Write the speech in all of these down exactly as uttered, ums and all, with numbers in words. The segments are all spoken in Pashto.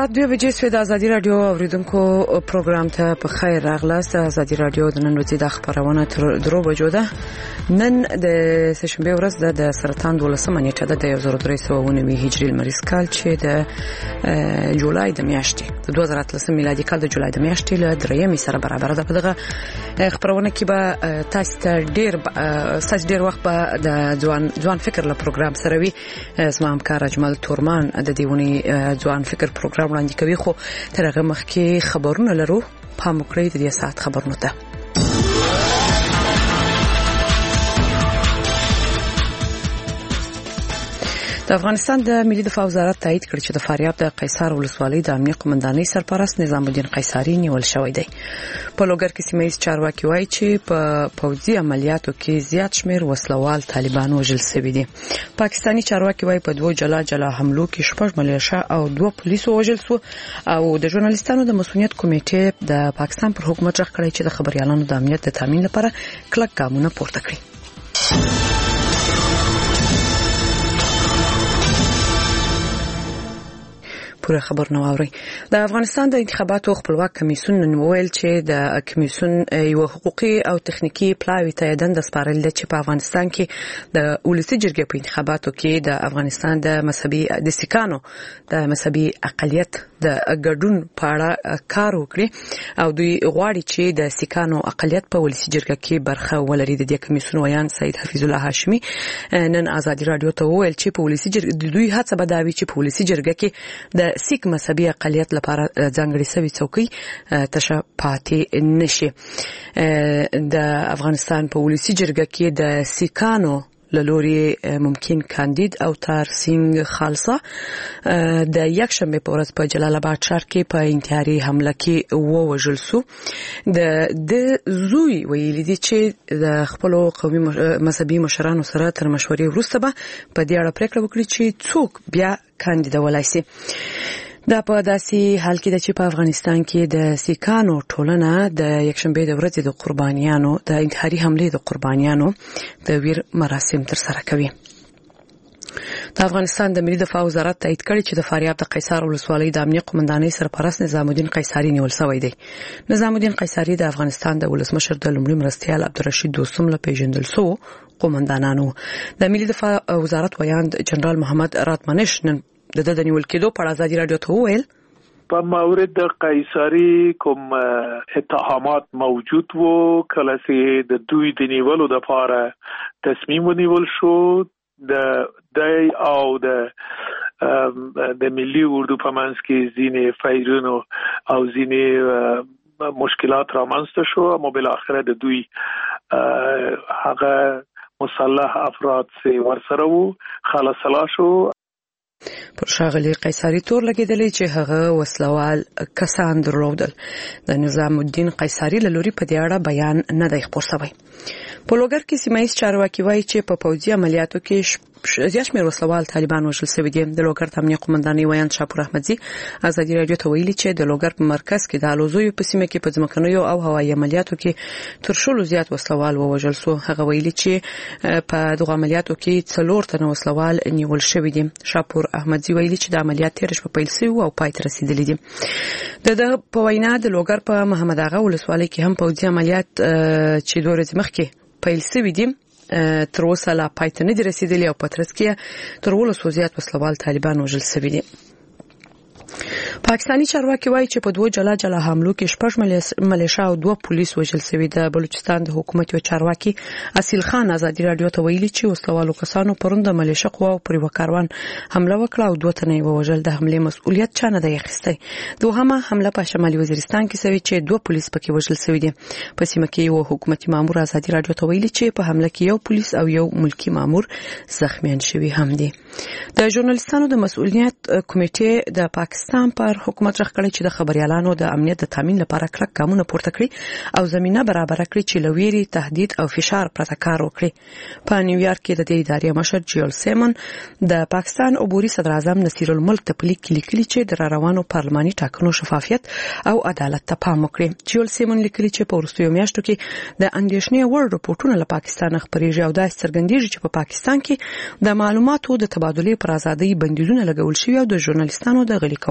سات دوه بجې سوی د ازادي رادیو اوریدونکو پروګرام ته په خیر راغلاست. ازادي رادیو د نن ورځې د خبرونه تر درو بجو ده. نن د سشنبه ورځ د سرطان دولسمه نیټه ده د یو زر درې سوه اوه نوي هجري لمریز کال چې د جولای د میاشتې د دوه زره اتلسم میلادي کال د جولای د میاشتې له درېیمې سره برابر ده. په دغه خبرونه کې به تاسو ته ډیر تاسو ډیر وخت به د ځوان ځوان فکر له پروګرام سره وي. زما همکار اجمل تورمان د دیونی ځوان فکر پروګرام وړاندې کوي، خو تر هغه مخکې خبرونه لرو. پام وکړئ د دې ساعت خبرونه ته. د افغانستان د ملي دفاع وزارت تایید کړ چې د فاریاب د قیصار ولسوالۍ د امنیه قومندانۍ سرپرست نظام الدین قیصاری نیول شوی دی. په لوګر کې سیمه ییز چارواکي وایي چې په پوځي عملیاتو کې زیات شمیر وسلوال طالبان وژل شوي دي. پاکستانی چارواکي وایي په دوه جلا جلا حملو کې شپږ ملیشه او دوه پولیسو وژل شو او د ژورنالیستانو د مسؤلیت کمیټې د پاکستان پر حکومت راغ کړی چې د خبريالانو د امنیت د تامین لپاره کلک ګامونه پورته کړي. پوره خبر نو اوري. د افغانستان د انتخاباتو خپلواک کمیسیون نن ویل چې د کمیسیون یو حقوقي او تخنیکی پلاوی ته دند سپارل چې په افغانستان کې د ولسی جرګې په انتخاباتو کې د افغانستان د مذهبي د سیکانو د مذهبي اقلیت د ګډون په اړه کار وکړي او دوی غواړي چې د سیکانو اقلیت په ولسی جرګه کې برخه ولري. د دې کمیسیون ویان سید حفیظ الله هاشمی نن ازادي رادیو ته ویل چې په ولسی جرګه دوی هڅه بداوي چې په ولسی جرګه کې د سیک مذهبي اقلیت لپاره ځانګړي سوي څوکۍ تشه پاتې نشي. د افغانستان په ولسی جرګه کې د سیکانو لوري ممکن کاندید او تار سنگ خالصه د یک شنبه په ورځ په جلال آباد ښار کې په انتحاري حمله کې ووژل شو. د د زوی ویل دي چې د خپل قومي مذهبي مشرانو سره تر مشورې وروسته به په دې اړه پریکړه وکړي چې څوک بیا کاندیدولای شي. دا په داسې حال کې چې په افغانستان کې د سیکانو ټولنه د یکشنبه د ورځې د قربانیانو د انتحاري حملې د قربانیانو د ویر مراسم ترسره کوي. د افغانستان د ملي دفاع وزارت تایید کړی چې د فاریاب د قیصار ولسوالۍ د امنیه قومندانۍ سرپرست نظام الدین قیصاری نیول شوی دی. نظام الدین قیصاری د افغانستان د ولسمشر د لومړي مرستیال عبدالرشید دوستم له پیژندل شو قومندانانو. د ملي دفاع وزارت ویاند جنرال محمد راتمنش نن د د نیول کېدو په اړه ازادي رادیو ته وویل په مورد د قیصاری کوم اتهامات موجود وو، کله چې د دوی د نیولو لپاره تصمیم ونیول شو د د او د د ملي اردو په منځ کې ځینې فایرونو او ځینې مشکلات رامنځته شو، اما بل اخره د دوی هغه مسلح افراد چې ورسره وو خلاص شو. پر شاغلی قیصاری تور لګیدلی چې هغه وسلوال کسان درلودل. د نظام الدین قیصاری له لوري په دې اړه بیان نه دی خپور شوی. په لوګر کې سیمه ییز چارواکي وایي چې په پوځي عملیاتو کې زیات شمېر وسلوال طالبان وژل شوي دي. د لوګر د امنیه قومندانۍ ویاند شاپور احمدزي ازادي رادیو ته ویلي چې د لوګر په مرکز کې د الوزیو په سیمه کې په ځمکنیو او هوایي عملیاتو کې تر شلو زیات وسلوال ووژل شو. هغه ویلي چې په دغه عملیاتو کې څلور تنه وسلوال نیول شوي دي. شاپور احمدزي ویلي چې د عملیات تیر شپه پیل شوی او پای ته رسیدلی دي. د په وینا د لوګر په محمد اغا ولسوالۍ کې هم پوځي عملیات چې دوه ورځې مخکې پیل شوی دي تر اوسه لا پای ته نه دي رسیدلي او په ترڅ کې تر ولسو زیات وسلوال طالبان وژل شوي دي. پاکستانی چارواکي وایي چې په دوه جلا جلا حملو کې شپږ ملیشه او دوه پولیس وژل شوي. د بلوچستان د حکومت یو چارواکي اصیل خان ازادي رادیو ته ویلي چې وسلوالو کسانو پرون د ملیشه قواو پر یو کاروان حمله وکړه او دوه تنه یې ووژل. د حملې مسؤلیت چا نه دی اخیستی. دوهمه حمله په شمالي وزیرستان کې شوې چې دوه پولیس پکې وژل شوي دي. په سیمه کې یو حکومتي مامور ازادي رادیو ته ویلي چې په حمله کې یو پولیس او یو ملکی مامور زخمیان شوي هم دي. د ژورنالیستانو د مسؤلیت کمیټې د پاکستان پر حکومت راغ کړی چې د خبريالانو د امنیت د تامین لپاره کلک ګامونه پورته کړي او زمينه برابر کړي چې لویری تهدید او فشار پرته کار وکړي. په نیویارک کې د دې ادارې مشر جیول سیمون د پاکستان عبوري صدر اعظم نصیر الملک ته لیک لیکلي چې د روانو پارلماني ټاکنو شفافیت او عدالت ته پام وکړي. جیول سیمون لیکلي چې په وروستیو میاشتو کې د اندېښنې وړ رپورټونه له پاکستان خبريږي او دا څرګندېږي چې په پاکستان کې د معلوماتو د تبادلې پر ازادۍ بندیزونه لګول شوي او د ژورنالیستانو د غلي کولو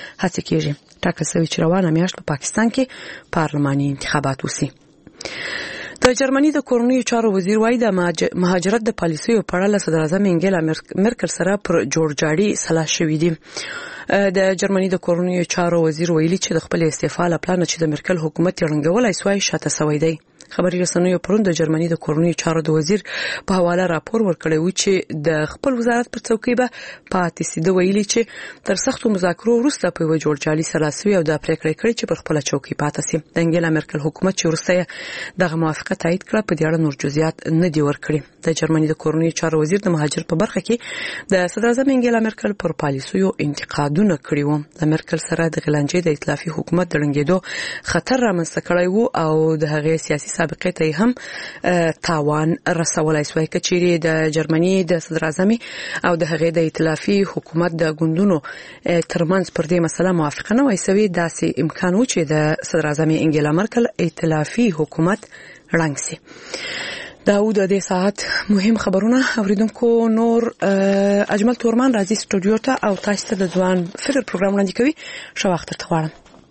هڅه کیږي ټاکل شوی چې روانه میاشت په پاکستان کې پارلماني انتخابات وشي. د جرمني د کورنیو چارو وزیر وایي د مهاجرت د پالیسیو په اړه صدر اعظم انګیلا مرکل سره پر جوړجاړي سلا شوې دي. د جرمني د کورنیو چارو وزیر ویلي چې د خپل استعفا لپاره چې د مرکل حکومت یړنګولای سوی شاته سوی دی. خبري رسنیو پرون د جرمني د کورنیو چارو د وزیر په حواله راپور ورکړی و چې د خپل وزارت پر څوکۍ به پاتې سي. د ویلي چې تر سختو مذاکرو وروسته په یو جوړجاړي سره سوی او د پریکړې کړې چې پر خپل چوکۍ پاتې سي. د انګیلا مرکل حکومت چې وروسته دغه موافقه تایید کړه په دې اړه نور جزئیات نه دی ورکړي. د جرمني د کورنیو چارو وزیر د مهاجرت په برخه کې د صدر اعظم انګیلا مرکل پر پالیسیو انتقادونه کړي وو. د مرکل سره د غلانجې د ائتلافي حکومت د ړنګېدو خطر رامنځته کړی وو او د هغې سیاسي سابقې ته هم تاوان رسولای شوی. کچېری د جرمني د صدر اعظم او د هغې د ائتلافي حکومت د ګوندونو ترمنځ پر دې مسله موافقه نه وای سوی، داسې امکان و چې د صدر اعظم انګیلا مرکل ائتلافي حکومت ړنګ شي. دا و د دې ساعت مهم خبرونه. اوریدونکو نور اجمل تورمان راځي سټوډیو ته او تاسو ته د ځوان فکر پروګرام وړاندې کوي. ښه وخت درته غواړم.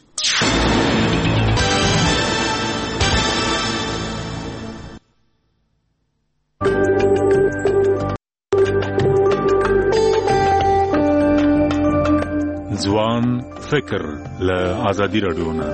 ځوان فکر له آزادي رادیو نه.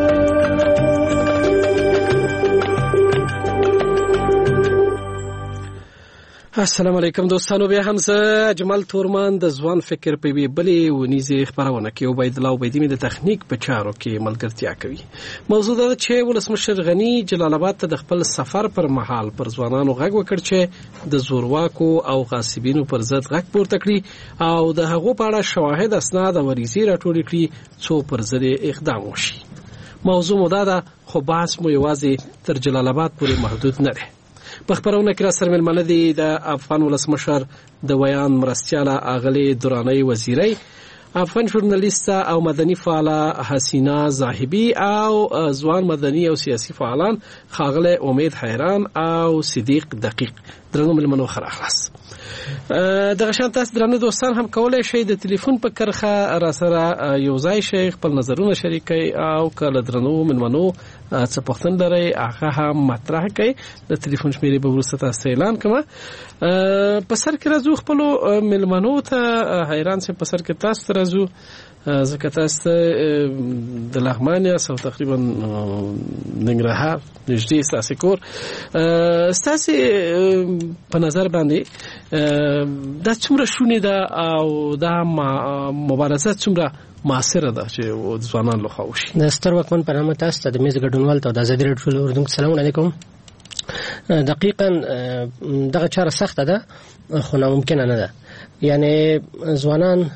السلام علیکم دوستانو، بیا هم زه اجمل تورمان د ځوان فکر په وی بلې ونیزه خبرونه کې عبید الله عبیدی مې د تخنیک په چارو کې ملګرتیا کوي. موضوع دا چې ولسمشر غنی جلال آباد ته د خپل سفر پر مهال پر ځوانانو غږ وکړ چې د زورواکو او غاصبینو پر ضد غږ پورته کړي او د هغو په اړه شواهد، اسناد او وریځې راټول کړي څو پر ضد اقدام وشي. موضوع مو دا ده، خو بحث مو یوازې تر جلال آباد پورې محدود نه دی. په خبرونه کې را سره ملمنه دي د افغان ولسمشر د ویان مرستیاله اغلی درانی وزیری، افغان ژورنالیست او مدني فعاله حسینا زاهبی او ځوان مدني او سیاسي فعالان خاغله امید حیران او صدیق دقیق. درنو ملمنو خر اخلاص دغه شان تاسو درنو دوستان هم کولای شئ د ټلیفون په کرخه را سره یو ځای شئ، خپل نظرونه شریکئ او کله درنو ملمنو څه پوښتنه لرئ هغه هم مطرح کړئ. د ټلیفون شمیرې به وروسته تاسو اعلان کوم. په سر کې راځو خپل ملمنو ته. حیران سي په سر کې تاسو راځو ځکه تاسو د لغمان یا سو تقریبا ننګرهار نږدې تاسو کور. تاسو په نظر باندې دا څومره شونې ده او دا مبارزه څومره معاصره ده چې ځوانان لخوا وشي؟ د ستر وکمن په نامه تاسو ته د میز ګډونوال ته د ازادي راډیو اردن سلام علیکم. دقیقاً دغه چاره سخته ده خو ناممکنه نه ده. یعنی ځوانان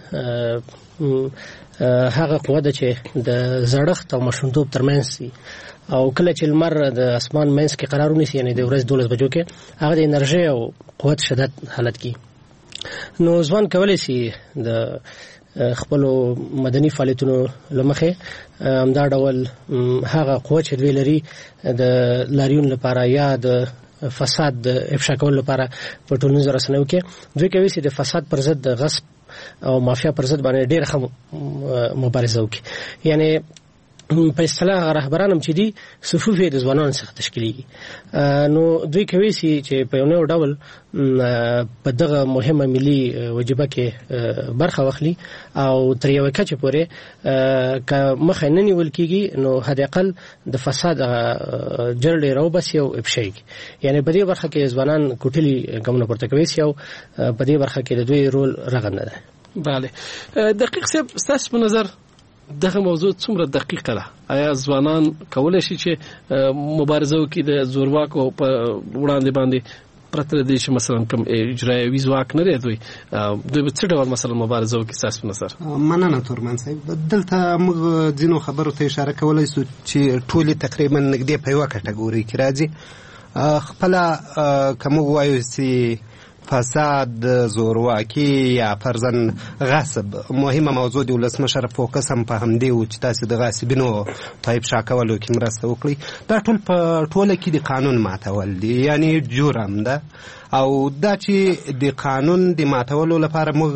هغه قوه ده چې د زړښت او ماشومتوب ترمنځ او کله چې لمر د اسمان منځ کې قرار ونیسي، یعنی د ورځ دولس بجو کې، هغه د انرژي او قوت شدت حالت کې. نو ځوان کولی شي د خپل مدني فعالیتونو لمخه همدا ډول هغه قوت چې دوی لري د لاریون لپاره یا د فساد د افشا کولو لپاره په ټولنیزو رسنیو کې دوی کوي چې د فساد پر ضد، د غصب او مافیا پر ضد باندې ډېر ښه مبارزه وکړي. یعنی په اصطلاح رهبران هم چې دي صفوف د ځوانانو څخه تشکیلېږي. نو دوی کوي چې په یو نوع ډول په دغه مهمه ملي وجیبه کې برخه واخلي او تر یوه کچې پورې که مخه نه نیول کېږي نو حداقل د فساد جرړې راوباسي او افشا یې کړي. یعنې په دې برخه کې ځوانان کوټلي ګامونه پورته کوي او په دې برخه کې د دوی رول رغنده ده. بله دقیق صاحب، ستاسو په نظر دغه موضوع څومره دقیقه ده؟ آیا ځوانان کولای شي چې مبارزه وکړي د زورواکو په وړاندې باندې پرته د دې چې مثلا کوم اجرایوي ځواک نه دی دوی دوی به څه ډول مثلا مبارزه وکړي ستاسو په نظر؟ مننه تورمان صاحب. دلته موږ ځینو خبرو ته اشاره کولی شو چې ټولې تقریبا نږدې په یوه کټګورۍ کې راځي. خپله که موږ وایو چې فساد، زورواکي یا فرضاً غصب مهمه موضوع دی، ولسمشر فوکس هم په همدې و چې تاسو د غاصبینو په افشا کولو کې مرسته وکړئ. دا ټول په ټوله کې د قانون ماتول دي، یعنی جرم ده. او دا چې د قانون د ماتولو لپاره موږ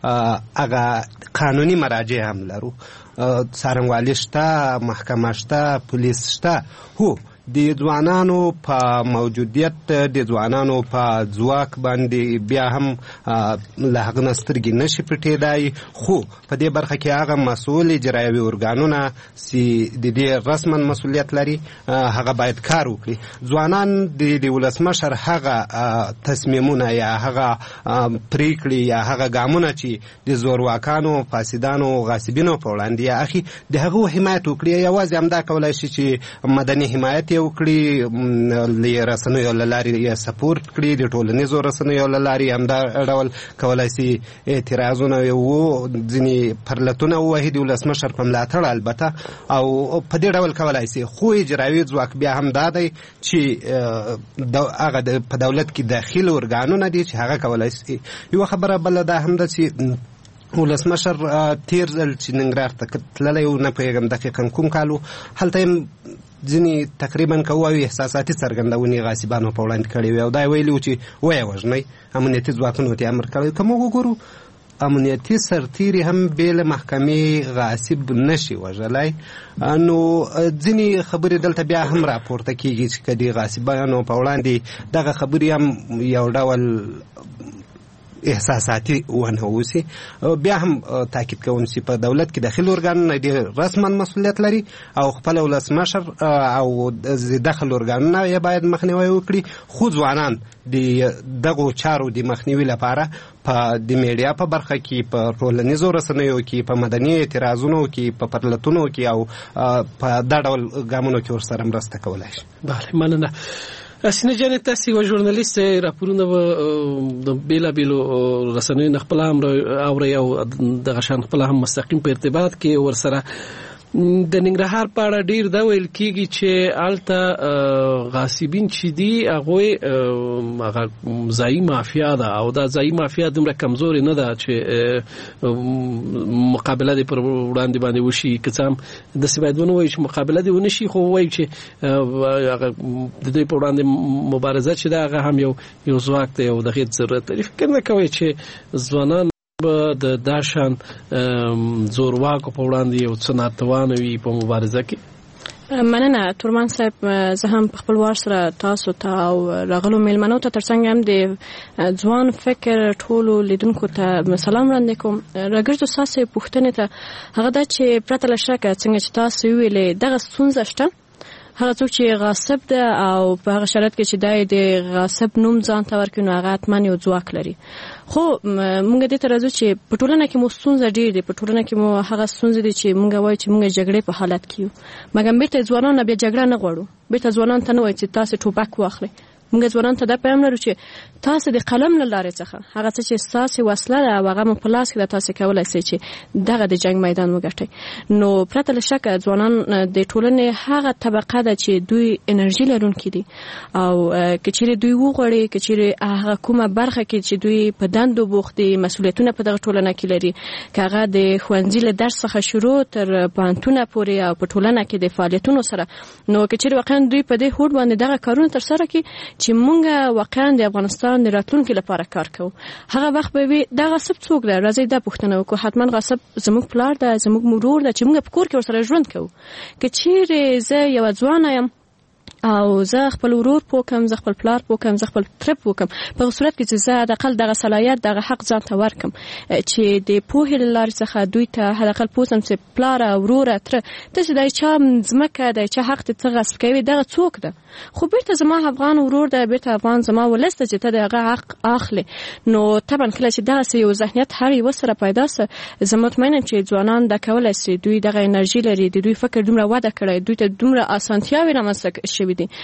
هغه قانوني مراجع هم لرو، څارنوالي شته، محکمه شته، پولیس شته. هو د ځوانانو په موجودیت، د ځوانانو په ځواک باندې بیا هم له هغه نه سترګې نشي پټېدای، خو په دې برخه کې هغه مسؤل اجرایوي ارګانونه چې د دې رسما مسؤلیت لري هغه باید کار وکړي. ځوانان د ولسمشر هغه تصمیمونه یا هغه پریکړې یا هغه ګامونه چې د زورواکانو، فاسدانو، غاصبینو په وړاندې یا اخی د هغو حمایت وکړي. یوازې همدا کولی شي چې مدني حمایت یې وکړي، له رسنیو له لارې یې سپورټ کړي، د ټولنیزو رسنیو له لارې همدا ډول کولی شي اعتراضونه و، ځینې پرلتونه ووهي د ولسمشر په ملاتړ البته، او په دې ډول کولی شي. خو اجرایوي ځواک بیا هم دا دی چې هغه په دولت کې داخلي ارګانونه دي چې هغه کولی شي. یوه خبره بله دا هم ده چې ولسمشر تیر ځل چې ننګرهار ته تللی و، نه پوهېږم دقیقا کوم کال و، هلته یې ځینې تقریبا که ووایو احساساتي څرګندونې غاصبانو په وړاندې کړې وې، او دا یې ویلي و چې ویې وژنئ، امنیتي ځواکونو ته امر کړی. که موږ وګورو امنیتي سرتیري هم بې له محکمې غاصب نشي وژلی، نو ځینې خبرې دلته بیا هم راپورته کېږي چې که د غاصبانو په وړاندې دغه خبرې هم یو ډول احساساتي ونه اوسي. بیا هم تاکید کوم چې په دولت کې داخلي ارګانونه د رسما مسؤلیت لري او خپل ولسمشر او د داخل ارګانونه یې باید مخنیوي وکړي، خو ځوانان د دغو چارو د مخنیوي لپاره په د میډیا په برخه کې، په ټولنیزو رسنیو کې، په مدني اعتراضونو کې، په پرلتونو کې او په دا ډول ګامونو کې ورسره مرسته کولی شي. بله، مننه. اسینه جان، تاسو یو ژورنالیست راپورونه د بیلابیلو رسنیو نه خپل هم اوري او دغه شان خپل هم مستقیم په ارتباط کې ورسره د ننګرهار په اړه ډیر دا ویل کېږي چې الته غاصبین چې دي هغه هغه ځایي مافیا ده، او دا ځایي مافیا دومره کمزوري نه ده چې مقابله دې پر وړاندې باندې وشي. که څه هم داسې باید ونه وایي چې مقابله دې ونه شي، خو وایي چې د دوی په وړاندې مبارزه چې ده هغه هم یو یو ځواک دی او د هغې ضرورت لري. فکر نه کوئ چې ځوانان د داشان زورواکو په وړاندې یو څه ناتوانه وي په مبارزه کې؟ مننه تورمان صاحب، زه هم په خپل وار سره تاسو ته او راغلو میلمنو ته ترڅنګ هم د ځوان فکر ټولو لیدونکو ته سلام وړاندې کوم. راګرځو ستاسو پوښتنې ته، هغه دا چې پرته له شکه څنګه چې تاسو ویلې دغه ستونزه شته، هغه څوک چې غاصب ده او په هغه شرط کې چې دای د غاصب نوم ځان ته ورکړي، نو هغه حتما یو ځواک لري. خو مونږ دې ته راځو چې په ټولنه کې مو ستونزه ډېر دي، په ټولنه کې مو هغه ستونزې دي چې مونږ وایو چې مونږ جګړې په حالت کې یو، مګر بیرته ځوانان بیا جګړه نه غواړو، بیرته ځوانان ته نه وایي چې تاسو ټوپک واخلئ. مونږ ځوانان ته دا پیغام لرو چې تاسو د قلم له لارې څخه هغه څه چې تاسو وسله ده او هغه مو په لاس کې ده، تاسو کولای شئ چې دغه د جنگ میدان وګټئ. نو پرته له شکه ځوانان د ټولنې هغه طبقه ده چې دوی انرژي لرونکي دي، او که چیرې دوی وغواړي، که چیرې هغه کومه برخه کې چې دوی په دندو بوخت دي، مسؤلیتونه په دغه ټولنه کې لري، که هغه د ښوونځي له درس څخه شروع تر پوهنتونه پورې او په ټولنه کې د فعالیتونو سره، نو که چیرې واقعا دوی په دې هوډ باندې دغه کارونه ترسره کړي چې مونږ واقعا د افغانستان د راتلونکي لپاره کار کوو، هغه وخت به وي دا غصب څوک دی. راځي دا پوښتنه وکړو، حتما غصب زموږ پلار ده، زموږ مرور ده چې موږ په کور کې ورسره ژوند کوو. که چیرې زه یوه ځوانه یم او زه خپل ورور پوکم، زه خپل پلار پوکم، زه خپل تره پوکم، په صورت کې چې زه حداقل دغه صلاحیت، دغه حق ځان ته ورکم چې د پوهې له لارې څخه دوی ته حداقل پوسم چې پلاره، وروره، تره، داسې دی چا ځمکه دی، چا حق دې څه غصب کوي، دغه څوک ده؟ خو بیرته زما افغان ورور دی، بیرته افغان زما ولس ده چې ته د هغه حق اخلې. نو طبعا کله چې دغسې یو ذهنیت هر یوه سره پیدا سه، زه مطمئنم چې ځوانان دا کولی شي، دوی دغه انرژي لري، د دوی فکر دومره وده کړی، دوی ته دومره اسانتیاوې رامنځته شوي دي،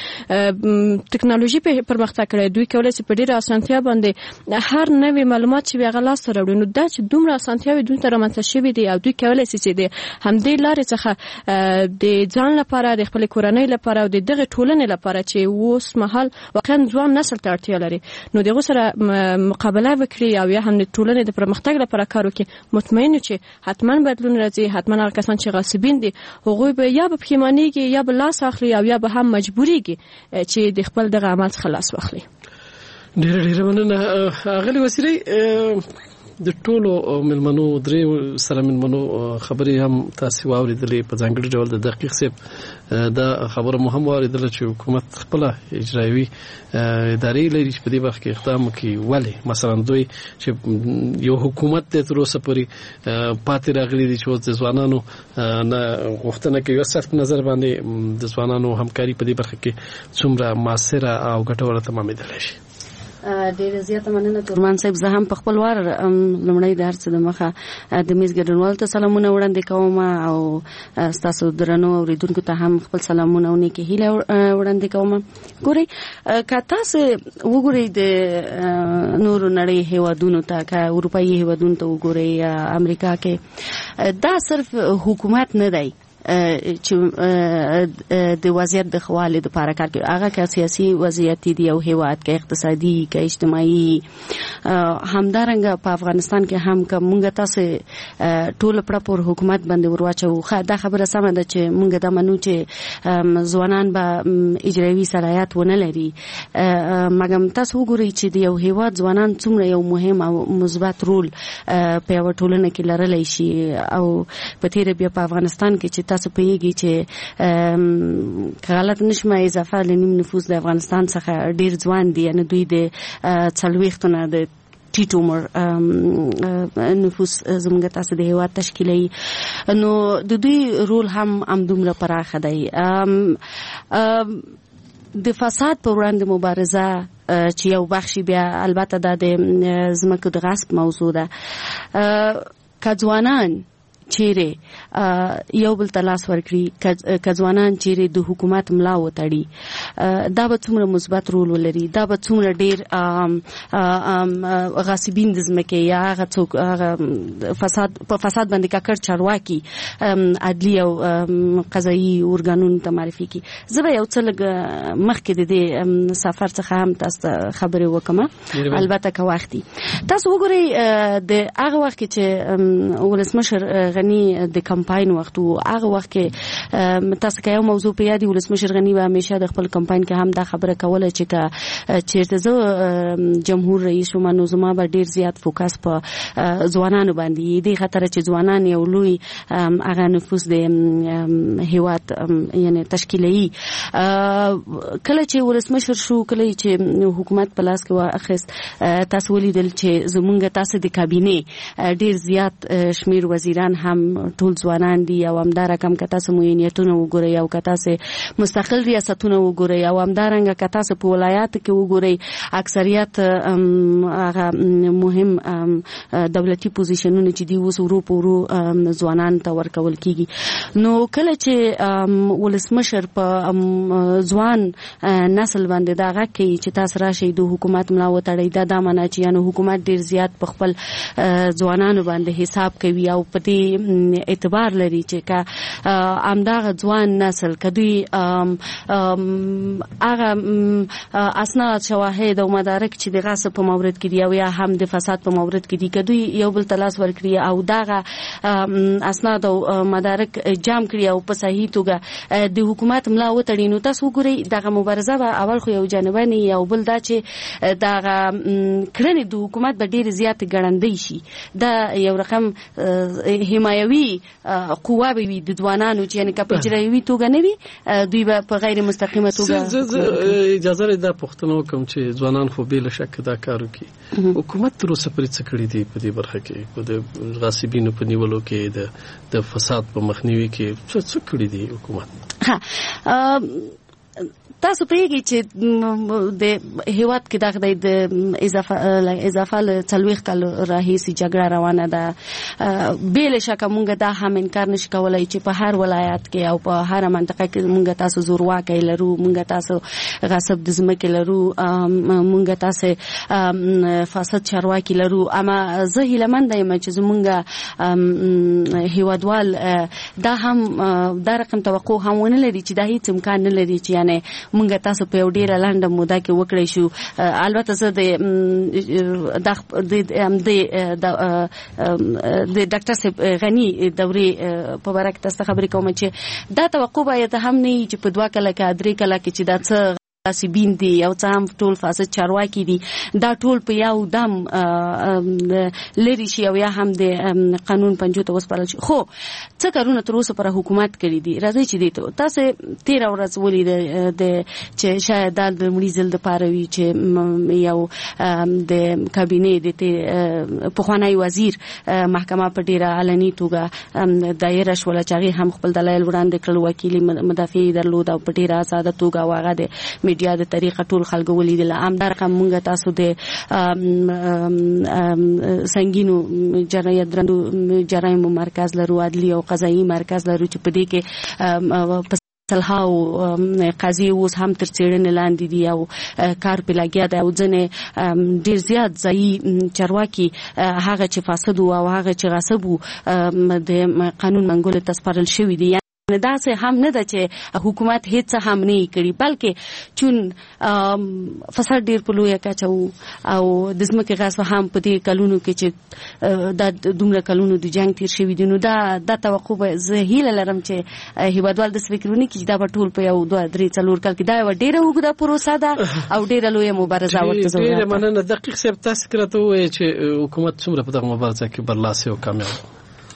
ټکنالوژي په پرمختګ کړی، دوی کولی شي په ډېره اسانتیا باندې هر نوې معلومات چې هغه لاسته راوړي. نو دا چې دومره اسانتیاوې دوی ته رامنځته شوي دي او دوی کولی شي چې د همدې لارې څخه د ځان لپاره، د خپلې کورنۍ لپاره او د دغې ټولنې لپاره چې اوس مهال واقعا ځوان نسل ته اړتیا لري، نو دغه سره مقابله وکړي او یا هم د ټولنې د پرمختګ لپاره کار وکړي، مطمئن چې حتما بدلون راځي. حتما هغه کسان چې غاصبین دي هغوی به یا به پښیمانېږي، یا به لاس اخلي، او یا به هم مجبوریږي چې د خپل دغه عمل څخه لاس واخلي. ډېر ډېر مننه. اغلی وسیلې د ټولو ملمنو درې سره ملمنو خبرې هم تاسو واوریدلې په ځانګړي ډول د دقیق صاحب دا خبره مهم واوریدل چې حکومت خپل اجرایي ادارې لري چې په دې وخت کې اقدام کوي. ولی مثلا دوی چې یو حکومت د تر اوسه پورې پاتې راغلي دي چې د ځوانانو نه غوښتنه کوي صرف نظر باندې د ځوانانو همکاري په دې برخه کې څومره مؤثره او ګټوره تمامېدلی شي. ډېر زیاته مننه تورمان صاحب. زه هم په خپل وار لمړی د هر څه د مخه د میز ګډونوالو ته سلامونه وړاندې کوم او ستاسو درنو اوریدونکو ته هم خپل سلامونه او نیکې هیله وړاندې کوم. ګورئ که تاسو وګورئ د نورو نړۍ هیوادونو ته که اروپایي هیوادونو ته وګورئ یا امریکا کې دا صرف حکومت نه دی چې د وضعیت د خوالې د پاره کار کوي. هغه که سیاسي وضعیت دی او هیواد کې اقتصادي کې اجتماعي همدارنګه په افغانستان کې هم که مونږ تاسو ټول پر پر حکومت باندې ورواچو. دا خبره سمه ده چې مونږ دا منو چې ځوانان به اجرایي صلاحیت ونه لري مګم تاسو وګورئ چې د یو هیواد ځوانان څومره یو مهم او مثبت رول په یو ټولنه کې لرلی شي او په تیر بیا په افغانستان کې چې تاسو پیږي چې غلط نشمه اضافه لنیم نفوس د افغانستان څخه ډیر ځوان دي یعنی دوی د څلوېښتونه د ټیټ عمر نفوس زموږ تاسو د هیواد تشکیلوي نو د دوی رول هم همدومره پراخه دی. د فساد پر وړاندې مبارزه چې یو بخشي بیا البته د ځمکو د غصب موضوع ده. که ځوانان چیرې یو بل تلاس ورکړي که ځوانان چیرې د حکومت ملا وتړي دا به څومره مثبت رول ولري. دا به څومره ډېر غاصبین د ځمکې یا هغه څوک فساد په فساد باندې ککړ چارواکي عدلي او قضایي ارګانونو ته معرفي کړي. زه به یو څه لږ مخکې د دې سفر څخه هم تاسو ته خبرې وکړم البته که وخت وي. تاسو وګورئ د هغه وخت کې چې ولسمشر غنی د کمپاین وخت او هغه وخت کې تاسو که یو موضوع په یادي ولسمشر غنی به همیشه د خپل کمپاین کې هم دا خبره کوله چې که چیرته زه جمهور رئیس شوم نو زما به ډیر زیات فوکس په ځوانانو باندې دی خاطر چې ځوانان یو لوی هغه نفوس د هیواد یعنی تشکیلي. کله چې ولسمشر شو کله چې حکومت په لاس کې واخیست تاسو ولیدل چې زمونږ تاسو د کابینه ډیر زیات شمیر وزیران هم ټول ځوانان دي او همدار کم که تاسو معینیتونه وګورئ او که تاسو مستقل ریاستونه وګورئ او همدارنګه که تاسو په ولایاتو کې وګورئ اکثریت هغه مهم دولتي پوزیشنونه چې دی اوس ورو په ورو ځوانان ته ورکول کیږي. نو کله چې ولسمشر په ځوان نسل باندې دا غږ کوي چې تاسو راشئ د حکومت ملا وتړئ دا دا معنی چې یعنی حکومت ډیر زیات په خپل ځوانانو باندې حساب کوي او په دې اعتبار لري چې که همدغه ځوان نسل که دوی هغه اسناد شواهد او مدارک چې د غصب په مورد کې دي او یا هم د فساد په مورد کې دي که دوی یو بل تلاس ورکړي او دغه اسناد او مدارک جام کړي او په صحیح توګه د حکومت ملا وتړي نو تاسو وګورئ دغه مبارزه به اول خو یو جانباني یو بل دا چې دغه کړنې د حکومت به ډېرې زیاتې ګړندۍ شي. دا یو رقم حمایوي قوه به وي د ځوانانو چې یعنې که په اجرایوي توګه نه وي دوی به په غیر مستقیمه توګه. اجازه لرئ دا پوښتنه وکړم چې ځوانان خو بې له شکه دا کار وکړي حکومت تر اوسه پورې څه کړي دي په دې برخه کې په د غاصبینو په نیولو کې د فساد په مخنیوي کې څه کړي دي حکومت؟ تاسو پېږی چې د هیواد کې دغه د اضافه اضافه له څلوېښت کال راهیسې جګړه روانه ده. بې له شکه مونږ دا هم انکار نشو کولی چې په هر ولایت کې او په هر منطقه کې مونږ تاسو زورواکۍ لرو مونږ تاسو غصب د ځمکې لرو مونږ تاسو فاسد چارواکي لرو. اما زه هیلهمنده یم چې زمونږ هیوادوال دا هم دا رقم توقع هم ونه لري چې دا هیڅ امکان نه لري چې یعنی مونږ تاسو په یو ډیره لنډه موده کې وکړی شو. البته زه د د ډاکټر صاحب غني دورې په باره کې تاسو خبرې کوم چې دا توقع باید هم نه وي چې په دوه کاله کې درې کاله کې چې دا څه سیبین دي او څه هم ټول فاسد چارواکي دي دا ټول په یو دم لري شي او یا هم د قانون پنجو ته وسپارل شي. خو څه کارونه تر اوسه پر حکومت کړی دي راځي چې دي ته تاسو تیر ورځ ولید د چې شاید د مړي ځل د پاروي چې یو د کابینې د پخوانی وزیر محکمه په ډیره علني توګه دایره شول چې هغه هم خپل دلایل وړاندې کړل، وکیل مدافع درلود او په ډیره ساده توګه واغه د میډیا د طریقه ټول خلک ولیدل. عامدار کومه تاسو د سنگینو جنایت درندو جرایم مرکز لرو، عدلی او قضایي مرکز لرو چې په دې کې سلهاو قاضي اوس هم تر څېړنې لاندې دي او کار په لګیا دی او ځنې ډېر زیات ځایي چارواکي هغه چې فاسد او هغه چې غصب د قانون منګولو ته سپارل شوي دي. دا څه هم نه ده چې حکومت هیڅ هم نه کوي، بلکې چون فساد ډیر په لویه کچه او د ځمکې غصب هم په دې کلونو کې چې دا دومره کلونو د جنگ تیر شوي دي، نو دا د توقع زه هیله لرم چې هیوادوال د فکرونه کې دا به ټول په یو دوه درې څلور کال کې دا یو ډیره اوږده پروسه ده او ډیره لویه مبارزه ورته ضرورت ده. مننه. دقیق صاحب تاسو کړه ته وایي چې حکومت څومره په دغه مبارزه کې برلاسي او کامیاب؟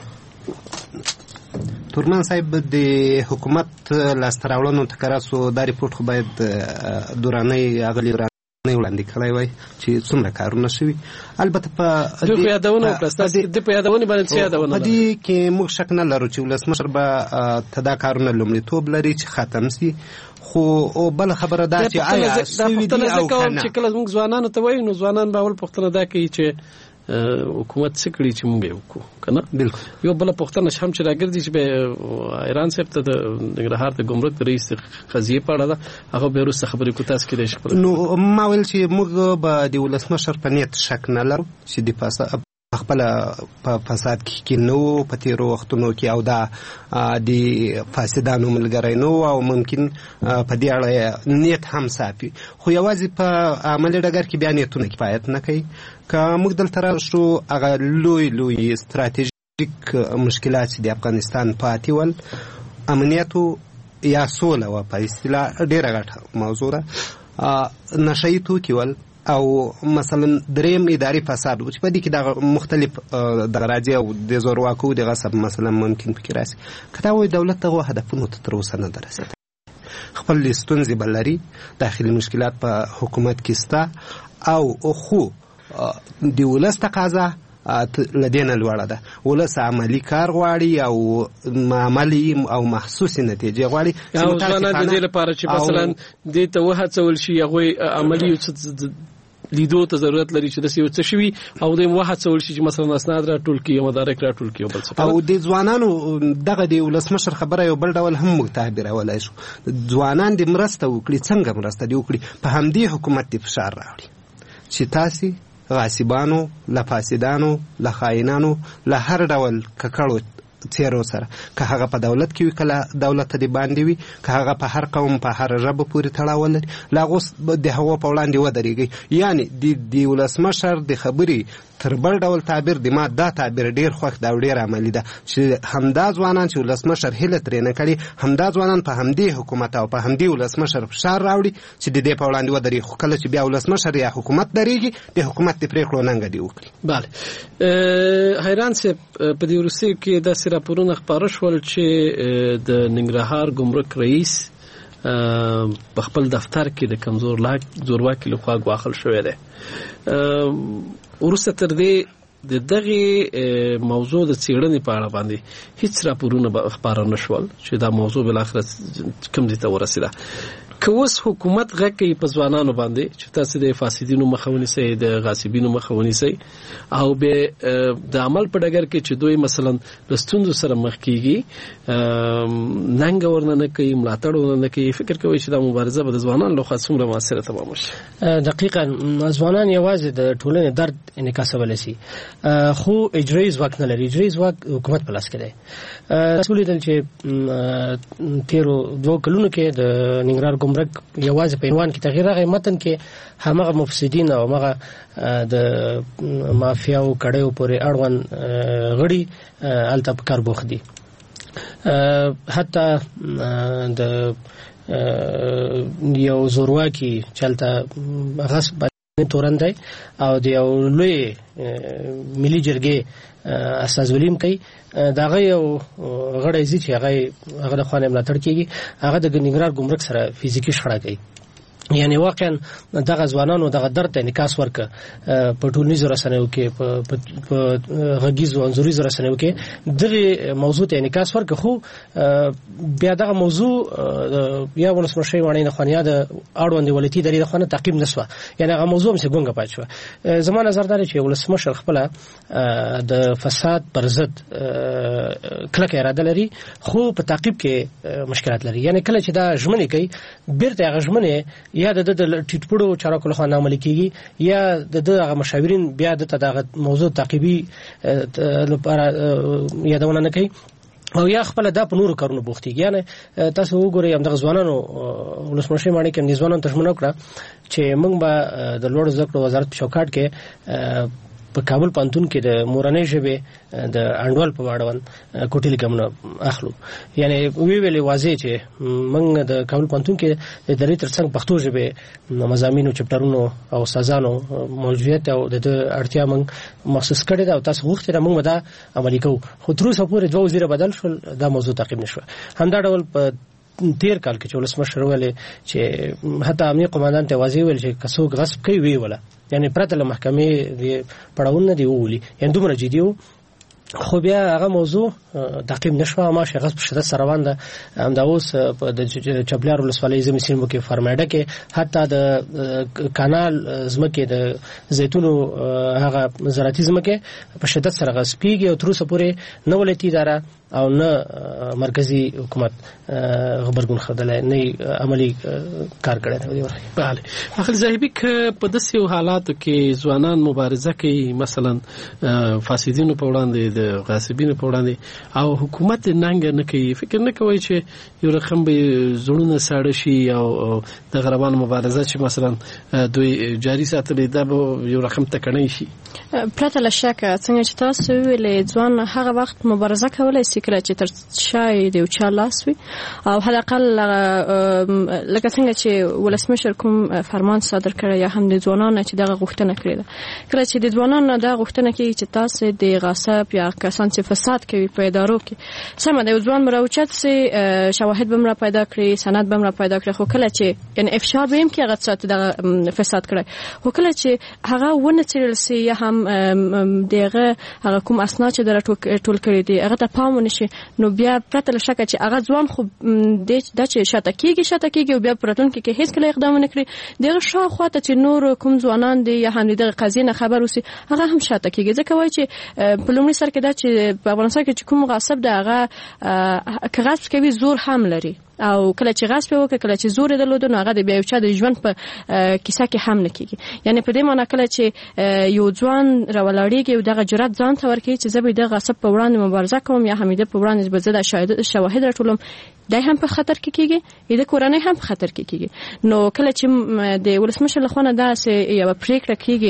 تورمان صاحب د حکومت لاسته راوړنو تکراسو دا ریپورت خو باید دوراني اغلی دوراني وړاندې کړی وای چې څومره کارونه شوي. البته په د یادونه وکړه د په یادونه باندې څه یادونه په دې کې موږ شک نه لرو چې ولسمشر به تدا کارونه لومړیتوب لري چې ختم سي. خو او بل خبره دا چې آیا سوي دي او کنه چې کله موږ ځوانانو ته وایو نو ځوانان به اول پوښتنه دا کوي چې حکومت څه کړي چې موږ یې وکړو کنه. بالکل. یو بل پوښتنه هم چې راګرځي چې به ایران صاحب ته د ننګرهار د ګمرک رئیس قضیه په اړه ده هغه به وروسته خبرې کوي تاسو کې شي. نو ما ویل چې موږ به د ولسمشر په نیت شک نه لرو چې د پاسه خپل په فساد کې کې نو په تیرو وختونو کې او دا د فاسدانو ملګری نو او ممکن په دې اړه نیت هم صافي، خو یوازې په عملي ډګر کې بیا نیتونه کفایت نه کوي. که موږ دلته راشو هغه لوی لوی ستراتیژیک مشکلات چې د افغانستان پاتې ول امنیتو یا سوله و په اصطلاح ډېره غټه موضوع ده، نشهیي توکي ول او مثلا دریم اداري فساد چې په دې کې د مختلف د راځي او د زورواکو د غصب مثلا ممکن فکر راسي. کله وي دولت ته هدفونه تر اوسه نه درسید، خپل ستونزې بلري، داخلي مشکلات په حکومت کې ستا او خو د ولس تقاضا لدينا لوړه ده. ولس عملي کار غواړي او عملي او محسوس نتیجه غواړي چې متاسفانه د دې لپاره چې مثلا دې ته وهڅول شي هغه عملي لیدو ته ضرورت لري چې د سیو څه شوي او د وهڅول شي چې مثلا اسناد را ټول کی او مدارک را ټول کی او بل څه او د ځوانانو دغه د ولسمشر خبره یو بل ډول هم متعبره ولای شو. ځوانان د مرسته وکړي، څنګه مرسته دی وکړي، په همدې حکومت د فشار راوړي چې تاسو غاصبانو، لفاسدانو، لخاینانو، له هر ډول ککړو څیرو سره که هغه په دولت کې وي کله دولت ته دی باندې وي که هغه په هر قوم په هر ژبه پورې تړاو لري لا اوس د هغو په وړاندې ودرېږي. یعنی د ولسمشر د خبرې تر بل ډول تعبیر د ما دا تعبیر ډیر خوښ دا ډیر عملی ده چې همدا ځوانان چې ولسمشر هله ترې نه کړي همدا ځوانان په همدې حکومت او په همدې ولسمشر فشار راوړي چې د دې په وړاندې ودرېږي. خو کله چې بیا ولسمشر یا حکومت درېږي د حکومت د پریکړو ننګه دی وکړي. بله حیران صاحب په دې وروستیو کې داسې راپورونه خپاره شول چې د ننګرهار ګمرک رئیس په خپل دفتر کې د کمزور لاک زورواکي لخوا ګواښل شوی دی. وروسته تر دې د دغه موضوع د څېړنې په اړه باندې هیڅ راپورونه خپاره نه شول چې دا موضوع بالاخره کوم ځای ته ورسېده. که اوس حکومت غږ کوي په ځوانانو باندې چې تاسو د فاسدینو مخه ونیسئ، د غاصبینو مخه ونیسئ او به د عمل په ډګر کې چې دوی مثلا د ستونزو سره مخ کیږي ننګ ورنه نه کوي، ملاتړ ورنه نه کوي، فکر کوي چې دا مبارزه به د ځوانانو لخوا څومره موثره تمام شي؟ دقیقاً ځوانان یوازې د ټولنې درد انعکاسولی شي خو اجرایي ځواک نه لري. اجرایي ځواک حکومت په لاس کې دی. تاسو لیدل چې تیرو دوه کلونو کې د ننګرهار ګمرک یوازې په عنوان کې تغییر راغی، متن کې همغه مفسدین او همغه د مافیاو کړیو پورې اړوند غړي هلته په کار بوخت دي. حتی د یو زورواکي چلته غصب تورن دی او د یو لوی ملي جرګې استازولیم کوي داغه یو غړی زی چې هغه هغه د خوانه ملاتړ کیږي هغه د ننګرهار ګمرک سره فزیکی شخړه کوي یعنی واقعا دغه ځوانانو دغه درد ته انعکاس ورک په ټولنیزو رسنیو کې په غږیزو انځوریزو رسنیو کې دغه موضوع ته انعکاس ورک خو بیا دغه موضوع یا ولسمشر وانه خانیا د اړوند ولتی درې د خانه تعقیب نسوه یعنی هغه موضوع هم څنګه ګونګه پاتشو زموږ نظر دا چې ولسمشر خپل د فساد پر ضد کلک اراده لري خو په تعقیب کې مشکلات لري یعنی کله چې دا ژمنې کوي بیرته هغه ژمنې یا د د ټیټپړو چارواکو له خوا عملي کیږي یا د دغه مشاورین بیا د دغه موضوع تعقیبي لپاره یادونه نه کوي او یا خپل د په نورو کارونو بوختي یعنی تاسو وګورئ هم د ځوانانو ولسمشر باندې کوم د ځوانانو تشمنو کړه چې موږ به د لوړ زده کړو وزارت په شوکاټ کې په کابل پانتون کې د مورنۍ ژبې د انډول په واړون کوټې لګمنه اخلو یعنی وی ویلې واضح چې موږ د کابل پانتون کې د درې ترڅنګ پښتو ژبې مضامینو چپټرونو او استادانو موجودیت او د اړتیا موږ محسوس کړی دا او تاسو غوښتل موږ دا عملي کوو خو تر اوسه پورې دوه وزیر بدل شول دا موضوع تعقیب نشو همدا ډول په تیر کال کې چې ولسمشر ویل چې حتی امنیه قوماندان ته واضح ویل چې کڅوګ غصب کوي وی ولا یعنی پرته له محکمې دی پړاون نه دی وولي یعنی دومره جدي وو خو بیا هغه موضوع تعقیب نشو ما شغص په شدت سره روان ده هم دا اوس د چپلیار ولسوالۍ زمي سیمو کې فرمایډه کې حتی د کانال زمکه د زیتونو هغه زراعتي زمکه په شدت سره غصبيږي او تر اوسه پورې نو ولتی اداره او نه مرکزی حکومت خبرګون خدای نه عملی کار کړی دی bale اخل زاهبی ک په داسې حالاتو کې ځوانان مبارزه کوي مثلا فاسدینو په وړاندې د غاصبینو په وړاندې او حکومت ننګ نه کوي فکر نه کوي چې یو رقم به زړونه ساړه شي او د غربان مبارزه چې مثلا دوی جاری ساتلې دا به یو رقم تکنه شي پرته له شک څنګه چې تاسو ویلې ځوان هغه وخت مبارزه کولای شي کله چې تر شای دی او چا لاس وي او حداقل لکه څنګه چې ولسمشر کوم فرمان صادر کړی یا هم د ځوانانو چې دغه غوښتنه کړې ده کله چې د ځوانانو دغه غوښتنه کوي چې تاسو د غصب یا کسان چې فساد کوي په ادارو کې سم د ځوان مروچت سي شواهد به مر پیدا کړی سند به مر پیدا کړی خو کله چې یعنی افشار به هم کې هغه څه د فساد کړی خو کله چې هغه ونه چیرل سي یا هم دغه هغه کوم اسناد چې در ټول کړی دي هغه ته پام ونشي نو بیا پرته له شک چې هغه ځوان خو د چې شاته کېږي شاته کېږي او بیا پرتون کې هیڅ کله اقدام نه کړی دغه شاوخوا ته چې نور کوم ځوانان دي یا هم دغه قضیه نه خبر اوسي هغه هم شاته کېږي ځکه وایي چې په لومړي سر کې دا چې په افغانستان کې چې کوم غصب ده هغه کغصب کوي زور هم لري او کله چې غصب وکړي کله چې زور درلود نو هغه د بیا چا د ژوند په کیسه کې هم نه کیږي یعنی په دې معنی کله چې یو ځوان راولاړیږي او دغه جرأت ځان ته ورکړي چې زه به د غصب په وړاندې مبارزه کوم یا حمیده په وړاندې به زه د شواهد راټولم دای هم په خطر کې کیږي د کورنۍ هم په خطر کې کیږي نو کله چې د ولسمشر لخوا دا سه یو پریکړه کیږي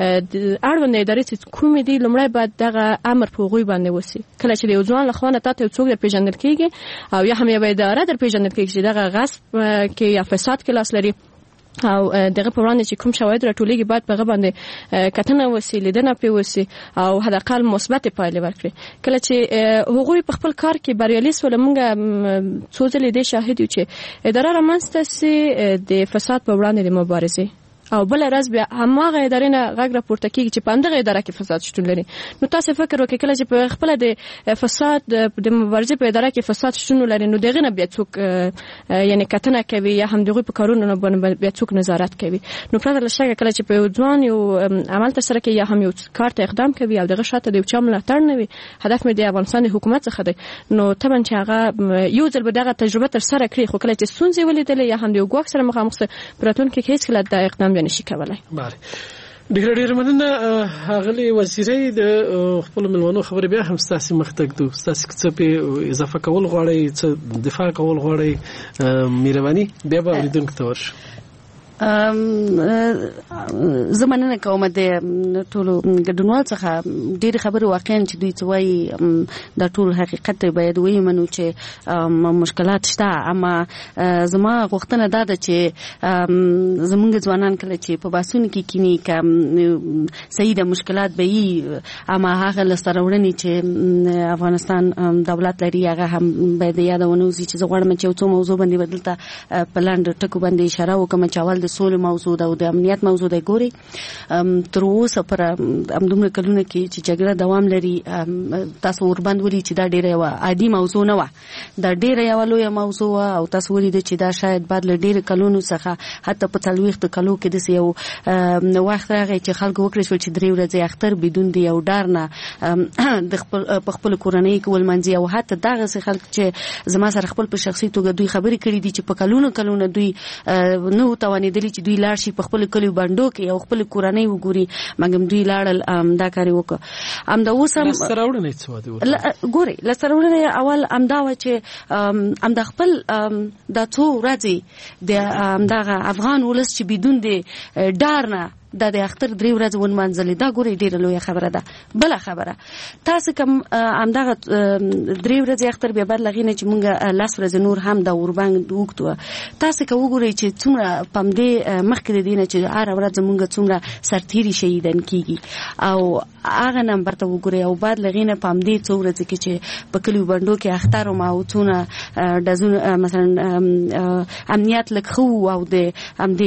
اړوند ادارې چې کوم دي لمړی بعد دغه امر په غوي باندې وسی کله چې د ځوان لخوا نه تاسو څوک پیژندل کیږي او یا هم یو اداره در پیژندل کیږي چې دغه غصب کې یا فساد کې لاس لري او دغه په وړاندې چې کوم شواهد راټولېږي باید په غو باندې کتنه وسی لیدنه پی وسی او حداقل مثبت پایلې ورکړي کله چې هغوی په خپل کار کې بریالي سول موږ څو ځلې د شاهد یو چې اداره رامنځته سي د فساد په وړاندې د مبارزې او بل راز بیا هماغه ادارې نه غږ راپورته کیږي چې په دغه اداره کې فساد شتون لري نو تاسو فکر وکړئ کله چې په خپل د فساد د مبارزې په اداره کې فساد شتون لري نو دغه نه بیا څوک یعنی کتنه کوي یا هم دغه په کارونو نه باندې بیا څوک نظارت کوي نو پرته له شک کله چې په ځوان یو عمل تر سره کوي یا هم یو کار ته اقدام کوي او دغه شاته د چا ملاتړ نه وي هدف مې د افغانستان د حکومت څخه دی نو طبعا چې هغه یو ځل به دغه تجربه تر سره کړی خو کله چې سونځي ولیدل یا هم د ګواښ سره مخامخ پراتون کې هیڅ کله د اقدام نشي کولای بله ډېر ډېر مننه هغلی وزیرې د خپل ملمنو خبرې بیا هم ستاسو مختګ دو ستاسو څه په اضافه کول غواړي څه دفاع کول غواړي مهرباني بیا به لیدونکو ته ورشو زمانه کومه د ټولو ګډونوال څخه ډېر خبره واقعا چې دوی څه وایي دا ټول حقیقت باید ویمنو چې مشکلات شته اما زما غوښتنه دا ده چې زمونږ ځوانان کله چې په باسونو کې کینی کوم صحیح د مشکلات به وي اما هغه لسروړنی چې افغانستان دولت لري هغه هم باید یادونه وشي چې زغړم چې څو موضوع باندې بدلته پلاند ټکو باندې اشاره وکم چې اول د سولې موضوع ده او د امنیت موضوع ده ګوري تر اوسه پر امدومره کلونه کې چې جګړه دوام لري تاسو ورباند ولي چې دا ډیره یو عادي موضوع نه و دا ډیره یو لوی موضوع او تاسو ولي چې دا شاید بعد له ډیره کلونو څخه حتی په تلويخت کلو کې د یو وخت راغی چې خلک وکړي چې درې ورځې اختر بدون دی او ډار نه د خپل په خپل کورنۍ کې ولمنځي او حتی دغه خلک چې زما سره خپل په شخصي توګه دوی خبرې کړې دي چې په کلونو کلونو دوی نو توانېدلی چې دوی لاړ شي په خپل کلیو باندې کې او خپل کورنۍ وګوري مګم دوی لاړل دا کار وکړه ام دا اوس هم سراوړنې څه ودی ګوري لسراوړنې اول ام دا و چې ام د خپل د څو ورځې د دغه افغان ولس چې بدون د ډار نه دا د اختر درې ورځې ونمانځلې دا ګوري ډیره لویه خبره ده بل خبره تاسو کوم امدغه درې ورځې اختر بیا بل لغینه چې مونږه لاس ورځې نور هم دا وربنګ وکړو تاسو کو وګورئ چې څومره پم دې مخکې دینه چې هر ورځ مونږه څومره سرتيري شهیدان کیږي او هغه نمبر ته وګورئ او بعد لغینه پم دې څو ورځې کې چې په کلیو باندې کې اختر او ماوتونه دزونه مثلا امنیت لکخو او د ام دې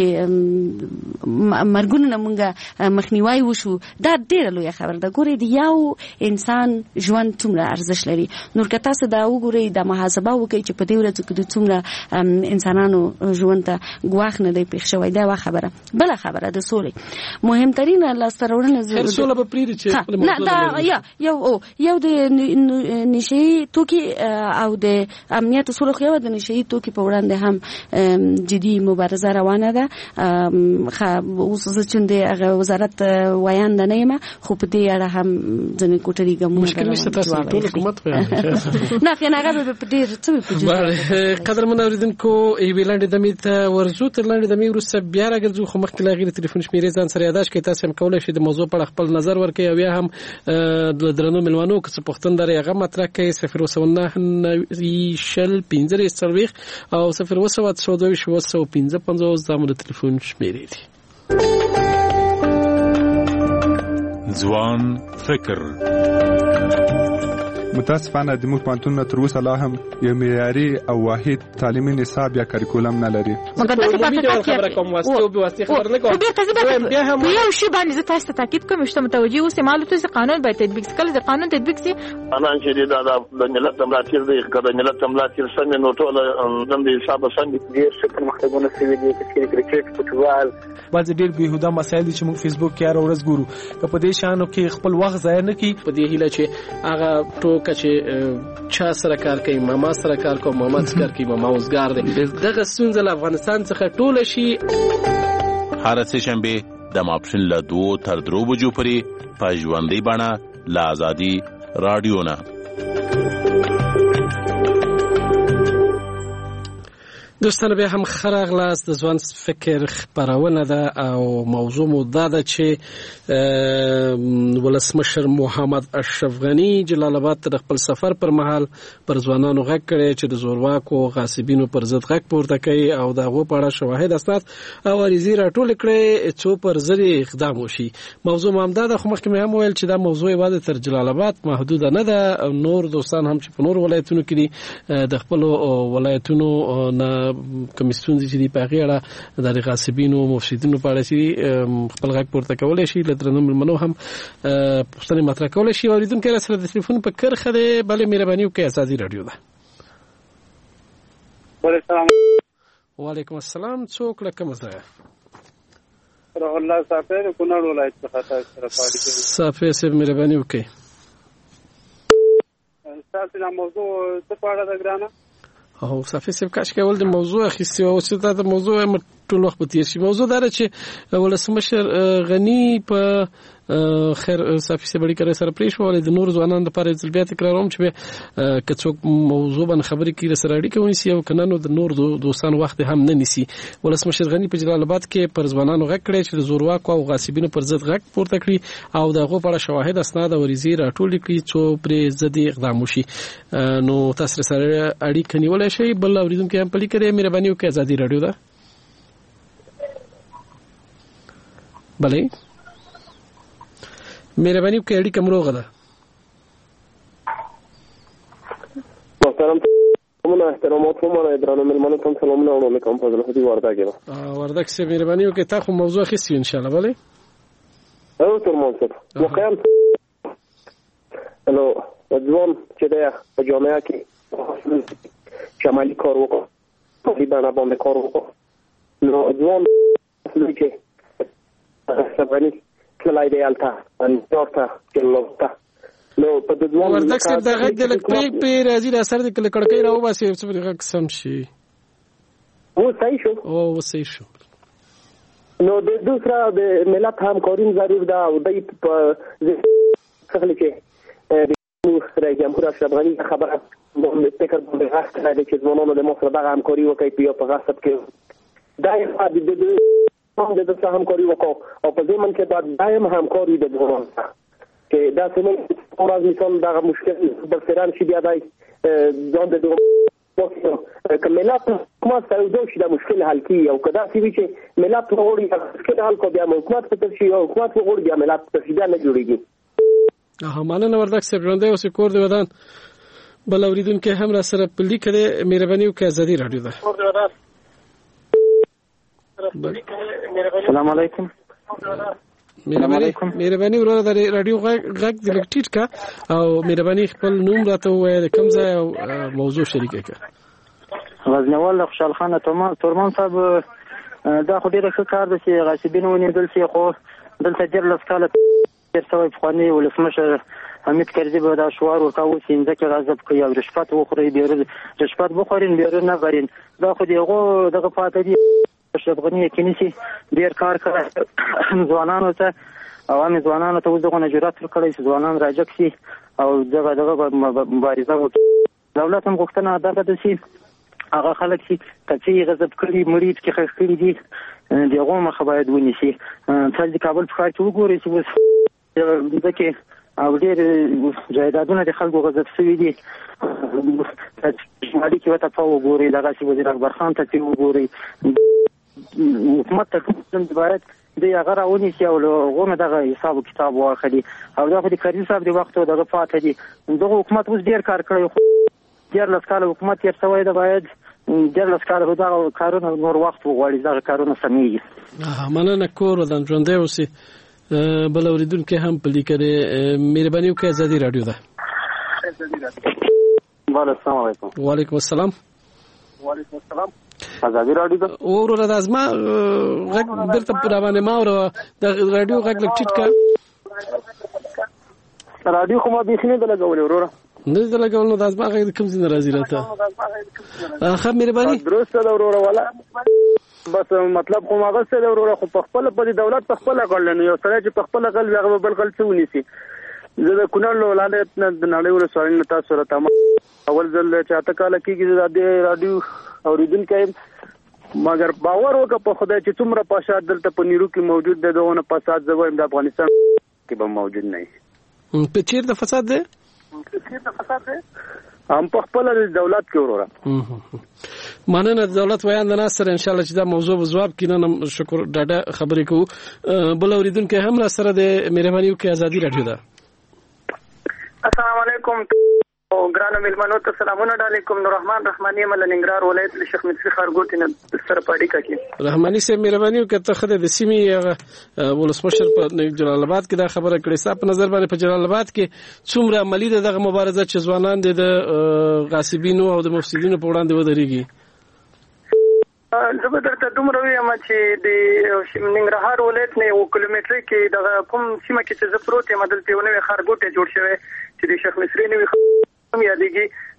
مرګونه مونږه مخنیوي وشو دا ډیره لویه خبره ده ګوري دی یو انسان ژوند څومره ارزښت لري نور که تاسو دا وګورئ د محاسبه وکړئ چې په دې ورځو کې د څومره انسانانو ژوند ته ګواښ نه دی پېښ شوی دا خبره بل خبره د سولې مهمترین لاسته سوله په پریری چې نه دا یا یو او یو د نشي توکي او د امنیت سولې خو د نشي توکي په وړاندې هم جدي مبارزه روانه ده خو اوس چې د وزارت وایاند نه یم خو په دې اړه هم ځنې کوټري ګمو مشکل نشته تاسو ټول حکومت خو نه کنه هغه په دې څه په جوړه قدر من اوریدونکو ای ویلاند د میت ورزو تر لاندې د می ورسره بیا راګرځو خو مخکې لا غیر ټلیفون شمیرې ځان سره یاداش کې تاسو هم کولای شئ د موضوع په خپل نظر ورکړئ او یا هم د درنو ملوانو که څه پښتون درې هغه مطرح کوي صفر وسونه شل پنځه سرویخ او صفر وسوات سودوي شو وسو پنځه پنځه زموږ د ټلیفون شمیرې دي ځوان فکر متاسفانه د موږ پانتون تر اوسه لا هم یو معیاري او واحد تعلیمي نصاب یا کریکولم نه لري مګر دغه په خبره کوم واسطه به واسطه خبر نه کوم بیا هم یو شی باندې تاسو ته تاکید کوم چې متوجي اوسه معلومات چې قانون باید تطبیق کړي د قانون تطبیق سي انا چې دا د ملت تملاتیر دی کله ملت تملاتیر څنګه نو ټول د حساب څنګه ډیر څه پرمختګونه سوي دي چې کرکټ فوټبال بعض ډیر بهوده مسایل چې موږ فیسبوک کې هر ورځ ګورو که په دې شانو کې خپل وخت ضایع نه کړي په دې هیله چې هغه ټوک چې چا سره کار کوي ماما سره کار کوي ماما سره کار کوي ماما اوسګار دی دغه ستونزه له افغانستان څخه ټول شي هر څه شنبه د ماپشن له دوه تر درو بجو پورې په ژوندۍ بڼه له آزادي رادیو نه دوستان به هم خراغلاس د ځوان فکر خبرونه ده او موضوع مو ده چې ولسمشر محمد اشرف غنی جلال آباد ته خپل سفر پر مهال پر ځوانانو غږ کړي چې د زورواکو غاصبینو پر ضد غږ پورته کوي او دغه په اړه شواهد اسناد او ریزي راټول کړي چې پر ضروري اقدام وشي موضوع مامده ده خو مخکې هم ویل چې دا موضوع واده تر جلال آباد محدود نه ده نور دوستان هم چې په نور ولایتونو کې د خپل ولایتونو نه کمیسیون چې دی په غیړه د غاصبینو مفسدینو په اړه چې خپل غږ پورته کولای شي لدرنو ملمنو هم پښتنه مطرح کولای شي اوریدونکو سره د ټلیفون په کرخه ده بلې مهرباني وکړئ اساسي رادیو ده وعلیکم السلام څوک لکه مزه روح الله صافی کونړ ولایت څخه تاسو سره پاتې کیږي صافی سره مهرباني وکړئ تاسو د موضوع څه په اړه ده ګرانه او صافی سب کاش کول د موضوع اخیستی او چې دا د موضوع ټول وخت به تیر شي. موضوع دا چې ولسمشر غنی په خیر صافي سره بړی کړی سره پریښ ولې د نور ځوانانو لپاره ځل بیا تکراروم چې که څوک موضوع باندې خبرې کوي سره اړیکه ونیسي او کنه نو د نور دوستانو وخت هم نه نیسي. ولسمشر غنی په جلال آباد کې پر ځوانانو غږ کړی چې د زورواکو او غاصبینو پر ضد غږ پورته کړي او دغه په اړه شواهد اسناد او ریزې راټول کړي څو پرې ضدي اقدام وشي. نو تاسو سره اړیکه نیولای شئ. بل اوریدونکو هم پلی کړئ. مهرباني وکړئ. ازادي رادیو ده. بلې مهرباني وکړئ. اړیکه مروغه ده. محترم من احترامات و من ادران ملمانو تم سلام نامو میکنم فضل خودی وردگی با وردگ سه مهربانی وکړئ. تا خو موضوع خستی ان شاء الله. بلې او ترمان صاحب واقعا نو ځوان چې د په جامعه کې شمالي کار وکړ په بنا باندې کار وکړ نو ځوان چې سبغني کلای دی التا ان تورته کلوتا نو په د ځوان وردګ سره د غږ د لکپې په راځي د اثر د کلکړکې راو باسي چې په غږ سم شي او صحیح شو او صحیح شو. نو د دوسرا د ملت همکاري ضرور ده او د په څخه چې د رئیس جمهور اشرف غنی خبره د فکر باندې غاښ کړی چې ځوانانو د مصر دغه همکاري وکړي په یو په غاصب کې دا یې د د د د څه همکاري وکړو او په ځمن کې دا دایم همکاري د ځوانانو چې دا څنګه پورز مثال دغه مشکل د فران شي بیا دای ځان د دوه کملات حکومت سعودي شي دا مشکل حل کی او کدا سی چې ملت وګوري مشکل حل کو بیا حکومت په تشي او حکومت وګوري بیا ملت تشیدا نه جوړیږي. ها مانه وردګ سره ژوندې اوس کور دی ودان. بل اوریدونکو هم را سره پلی کړي. مهرباني وکړئ. ازادي رادیو ده. السلام علیکم. مهرباني مهرباني ورور د رادیو غږ د لکټیټ کا او مهرباني خپل نوم راته وایي کوم ځای او موضوع شریکه کړه. غزنوال خوشحال خان تورمان صاحب دا خو ډیره ښه کار دی چې غاصبین ونیول شي خو دلته ډیر لسکاله تیر شوی پخوانی ولسمشر حمید کرزي به دا شعار ورکاوه چې ځکه غضب کوي او رشوت وخوري بیرون رشوت بخورین بیرون نه غرین دا خو دیغه دغه پاتې دي. اشرف غنی یقیني سي ډیر کار کوي ځوانانو ته او هم ځوانانو ته وځغه نه جرأت ورکړي چې ځوانان راجک شي او دغه دغه مبارزه وکړي. دولت هم غوښتنه دغه د سي هغه خلک چې کچې غضب کړي مریض کې خخ کړي دي دغه مخه باید ونیسي. تل د کابل په ښار کې وګورئ چې اوس ځکه او ډېر جایدادونه د خلکو غضب شوي دي. شمالي کې ورته په وګورئ دغسې وزیر اکبر خان ته چې وګورئ حکومت ته کوم باید دی هغه راونیسي او له هغو نه دغه حساب و کتاب واخلي او دا خو د کرزي صاحب د وخت دغه پاته دي. دغه حکومت اوس ډېر کار کړی خو ډېر لس کاله حکومت تېر شوی ده باید ډېر لس کاله دغه کارونه نور وخت وغواړي دغه کارونه سمېږي. مننه کور ودان ژوندی اوسي. بل اوریدونکو هم پلی کړي. مهرباني وکړئ. ازادي رادیو ده. السلام علیکم. وعلیکم السلام. وعلیکم السلام. ازادي رادیو ده. ورور د ازما غږ درته پر باندې ما ور د رادیو غږ لک ټیټ کا رادیو خو ما بيخنه د لګولې وروره نه د لګول نو د ازما غږ کوم څه ناراضي راته. خو مهرباني درسته د وروره ولا بس مطلب خو ما غسه د وروره خو په خپل په دولت په خپل غړل نه یو سره چې په خپل غل هغه بل غل څه ونیسي. زه د کونړ ولایت نه د نړۍ ولسوالۍ نه تاسو سره تمام اول ځل چې اته کال کېږي د رادیو اوریدونکو مگر باور وکړه په خدای چې څومره پاشاد دلته په نیرو کې موجود دی دغه فساد زویم د افغانستان کې به موجود نه وي. په چیر د فساد دی په چیر د فساد دی هم په خپل دولت کې وروره. مننه دولت ویان د ناصر ان شاء الله چې دا موضوع جواب کینم شکر ډاډه خبرې کوو. بل اوریدونکو هم را سره د مهرباني وکړئ. ازادي رادیو ده. السلام علیکم او ګرانو ملمنو ته سلامونه علیکم. نور رحمان رحماني مل ننګرهار ولایت له شیخ مصری خارګوټ نه سره پاډی کې رحماني سه مهرباني وکړه ته خدای د سیمې ولسمشر په جلال آباد کې دا خبره کړې صاحب په نظر باندې په جلال آباد کې څومره عملی دغه مبارزه چې ځوانان د غاصبینو او د مفسدینو په وړاندې ودرېږي. زه به درته دومره وایم چې د ننګرهار ولایت نه یو کیلومتر کې دغه کوم سیمه کې چې زه پروت یم دلته یو نوی خارګوټی جوړ شوی چې د شیخ مصری نوی هم یادېږي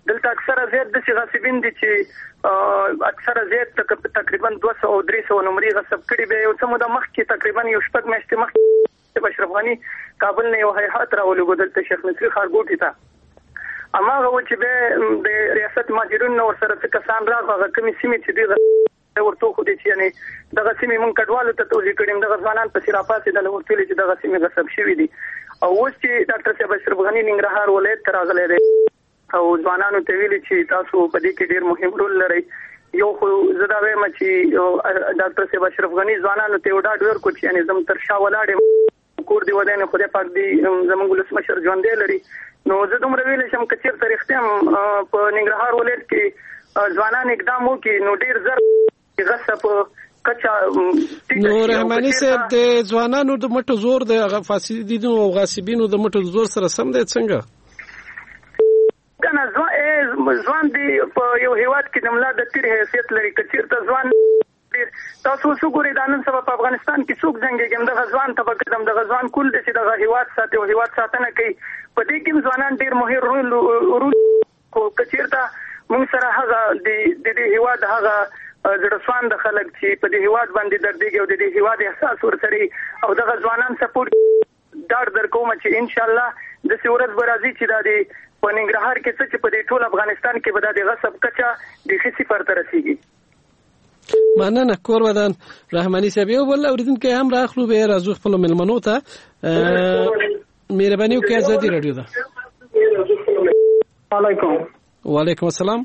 دلته اکثره زیات د غاصبین دي چې اکثره زیات تقریبا دوه سوه او درې سوه نمرې غصب کړي به یو څه موده مخکې تقریبا یو شپږ میاشتې مخکې اشرف غني کابل نه یو هیئات راولېږه دلته شیخ مصری ښارګوټي ته هماغه و چې به د ریاست مهاجرین ورسره څه کسان راغله هغه کومې سیمې چې دوی ورته خو دي چې یعنې دغه سیمې مونږ کډوالو ته توضیح کړیم دغه ځوانان په سیرا پاسېدل ورته ویلي چې دغه سیمې غصب شوي دي او اوس چې ډاکټر صاحب اشرف غني ننګرهار ولایت ته راغلی دی او ځوانانو ته ویلي چې تاسو په دې کې ډېر مهم رول لرئ یو خو زه دا وایم چې ډاکټر صاحب اشرف غني ځوانانو ته یو ډاډ ورکړو چې یعنې زموږ تر شا ولاړ کور دی ودی نه خدای پاک دی زموږ ولسمشر ژوندی لري نو زه دومره ویلی شم که چېرته رښتیا هم په ننګرهار ولایت کې ځوانان اقدام وکړي نو ډېر زر غصب نو رحماني صاحب د ځوانانو د مټو زور د فاسدینو او غاصبینو د مټو زور سره سم دی څنګه کنه ځوان دی په یو هیواد کې د ملا د تیر حیثیت لري که چېرته ځوان تاسو څو ګورئ دا نن سبا په افغانستان کې څوک جنګېږي دغه ځوان ته به کړم دغه ځوان کول دی چې دغه هیواد ساتي او هیواد ساتنه کوي په دې کې ځوانان ډېر مهم رول خو که چېرته موږ سره هغه د دې هیواد هغه زړسوان د خلک چې په دې هیواد باندې دردېږي او د دې هیواد احساس ورسره او دغه ځوانان سپورټ ډاډ درکوم چې ان شاء الله د سورت برازي چې د په ننګرهار کې څه چې په دې ټول افغانستان کې به د غصب کچا د خسي پر تر رسیږي مننه کور ودان رحماني صاحب یو بل اوریدونکو هم راخلو به راځو خپل ملمنو ته مهرباني وکړئ ازادي رادیو ده علیکم وعلیکم السلام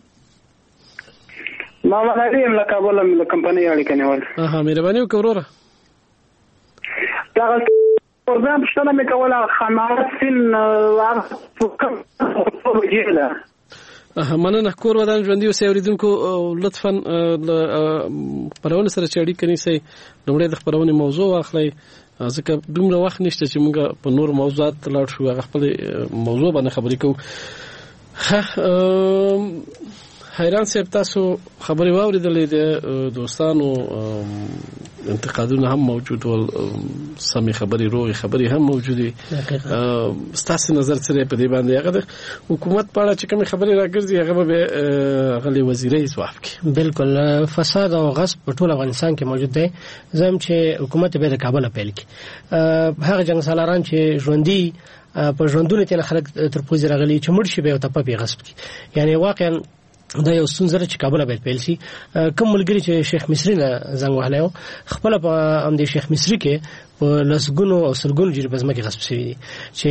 ما مالي له کابل له کمپنۍ اړیکه نیول ها مهرباني وکړه وروره دا پروګرام شته مې کوله خامات سین هغه وجهه مننه کور ودان ژوندۍ اوسئ اوریدونکو لطفا خپرونه سره چې اړیکه نیسئ لومړی د خپرونې موضوع واخلئ ځکه دومره وخت نشته چې موږ په نور موضوعات لاړ شو هغه خپل موضوع باندې خبرې کوو حیران صاحب تاسو خبرې واوریدلې د دوستانو انتقادونه هم موجود ول سمې خبرې روغې خبرې هم موجودې ستاسو نظر سره په دې باندې هغه د حکومت په اړه چې کومې خبرې راګرځي هغه به غلي وزیرۍ ځواب کوي بالکل فساد او غصب په ټول افغانستان کې موجود دی زم چې حکومت به د کابل پیل کړي هغه جنگ سالاران چې ژوندۍ په ژوندونه تل خلک تر پوزي راغلي چې مړ شي به او ته په غصب کی یعنی واقعا دا یو ستونزه چې کابل به پیل شي کوم ملګری چې شیخ مصری له زنګ وهلایو خپل په ام دي شیخ مصری کې په لسګونو او سلګونو جری بزمه کې غصب شوی دي چې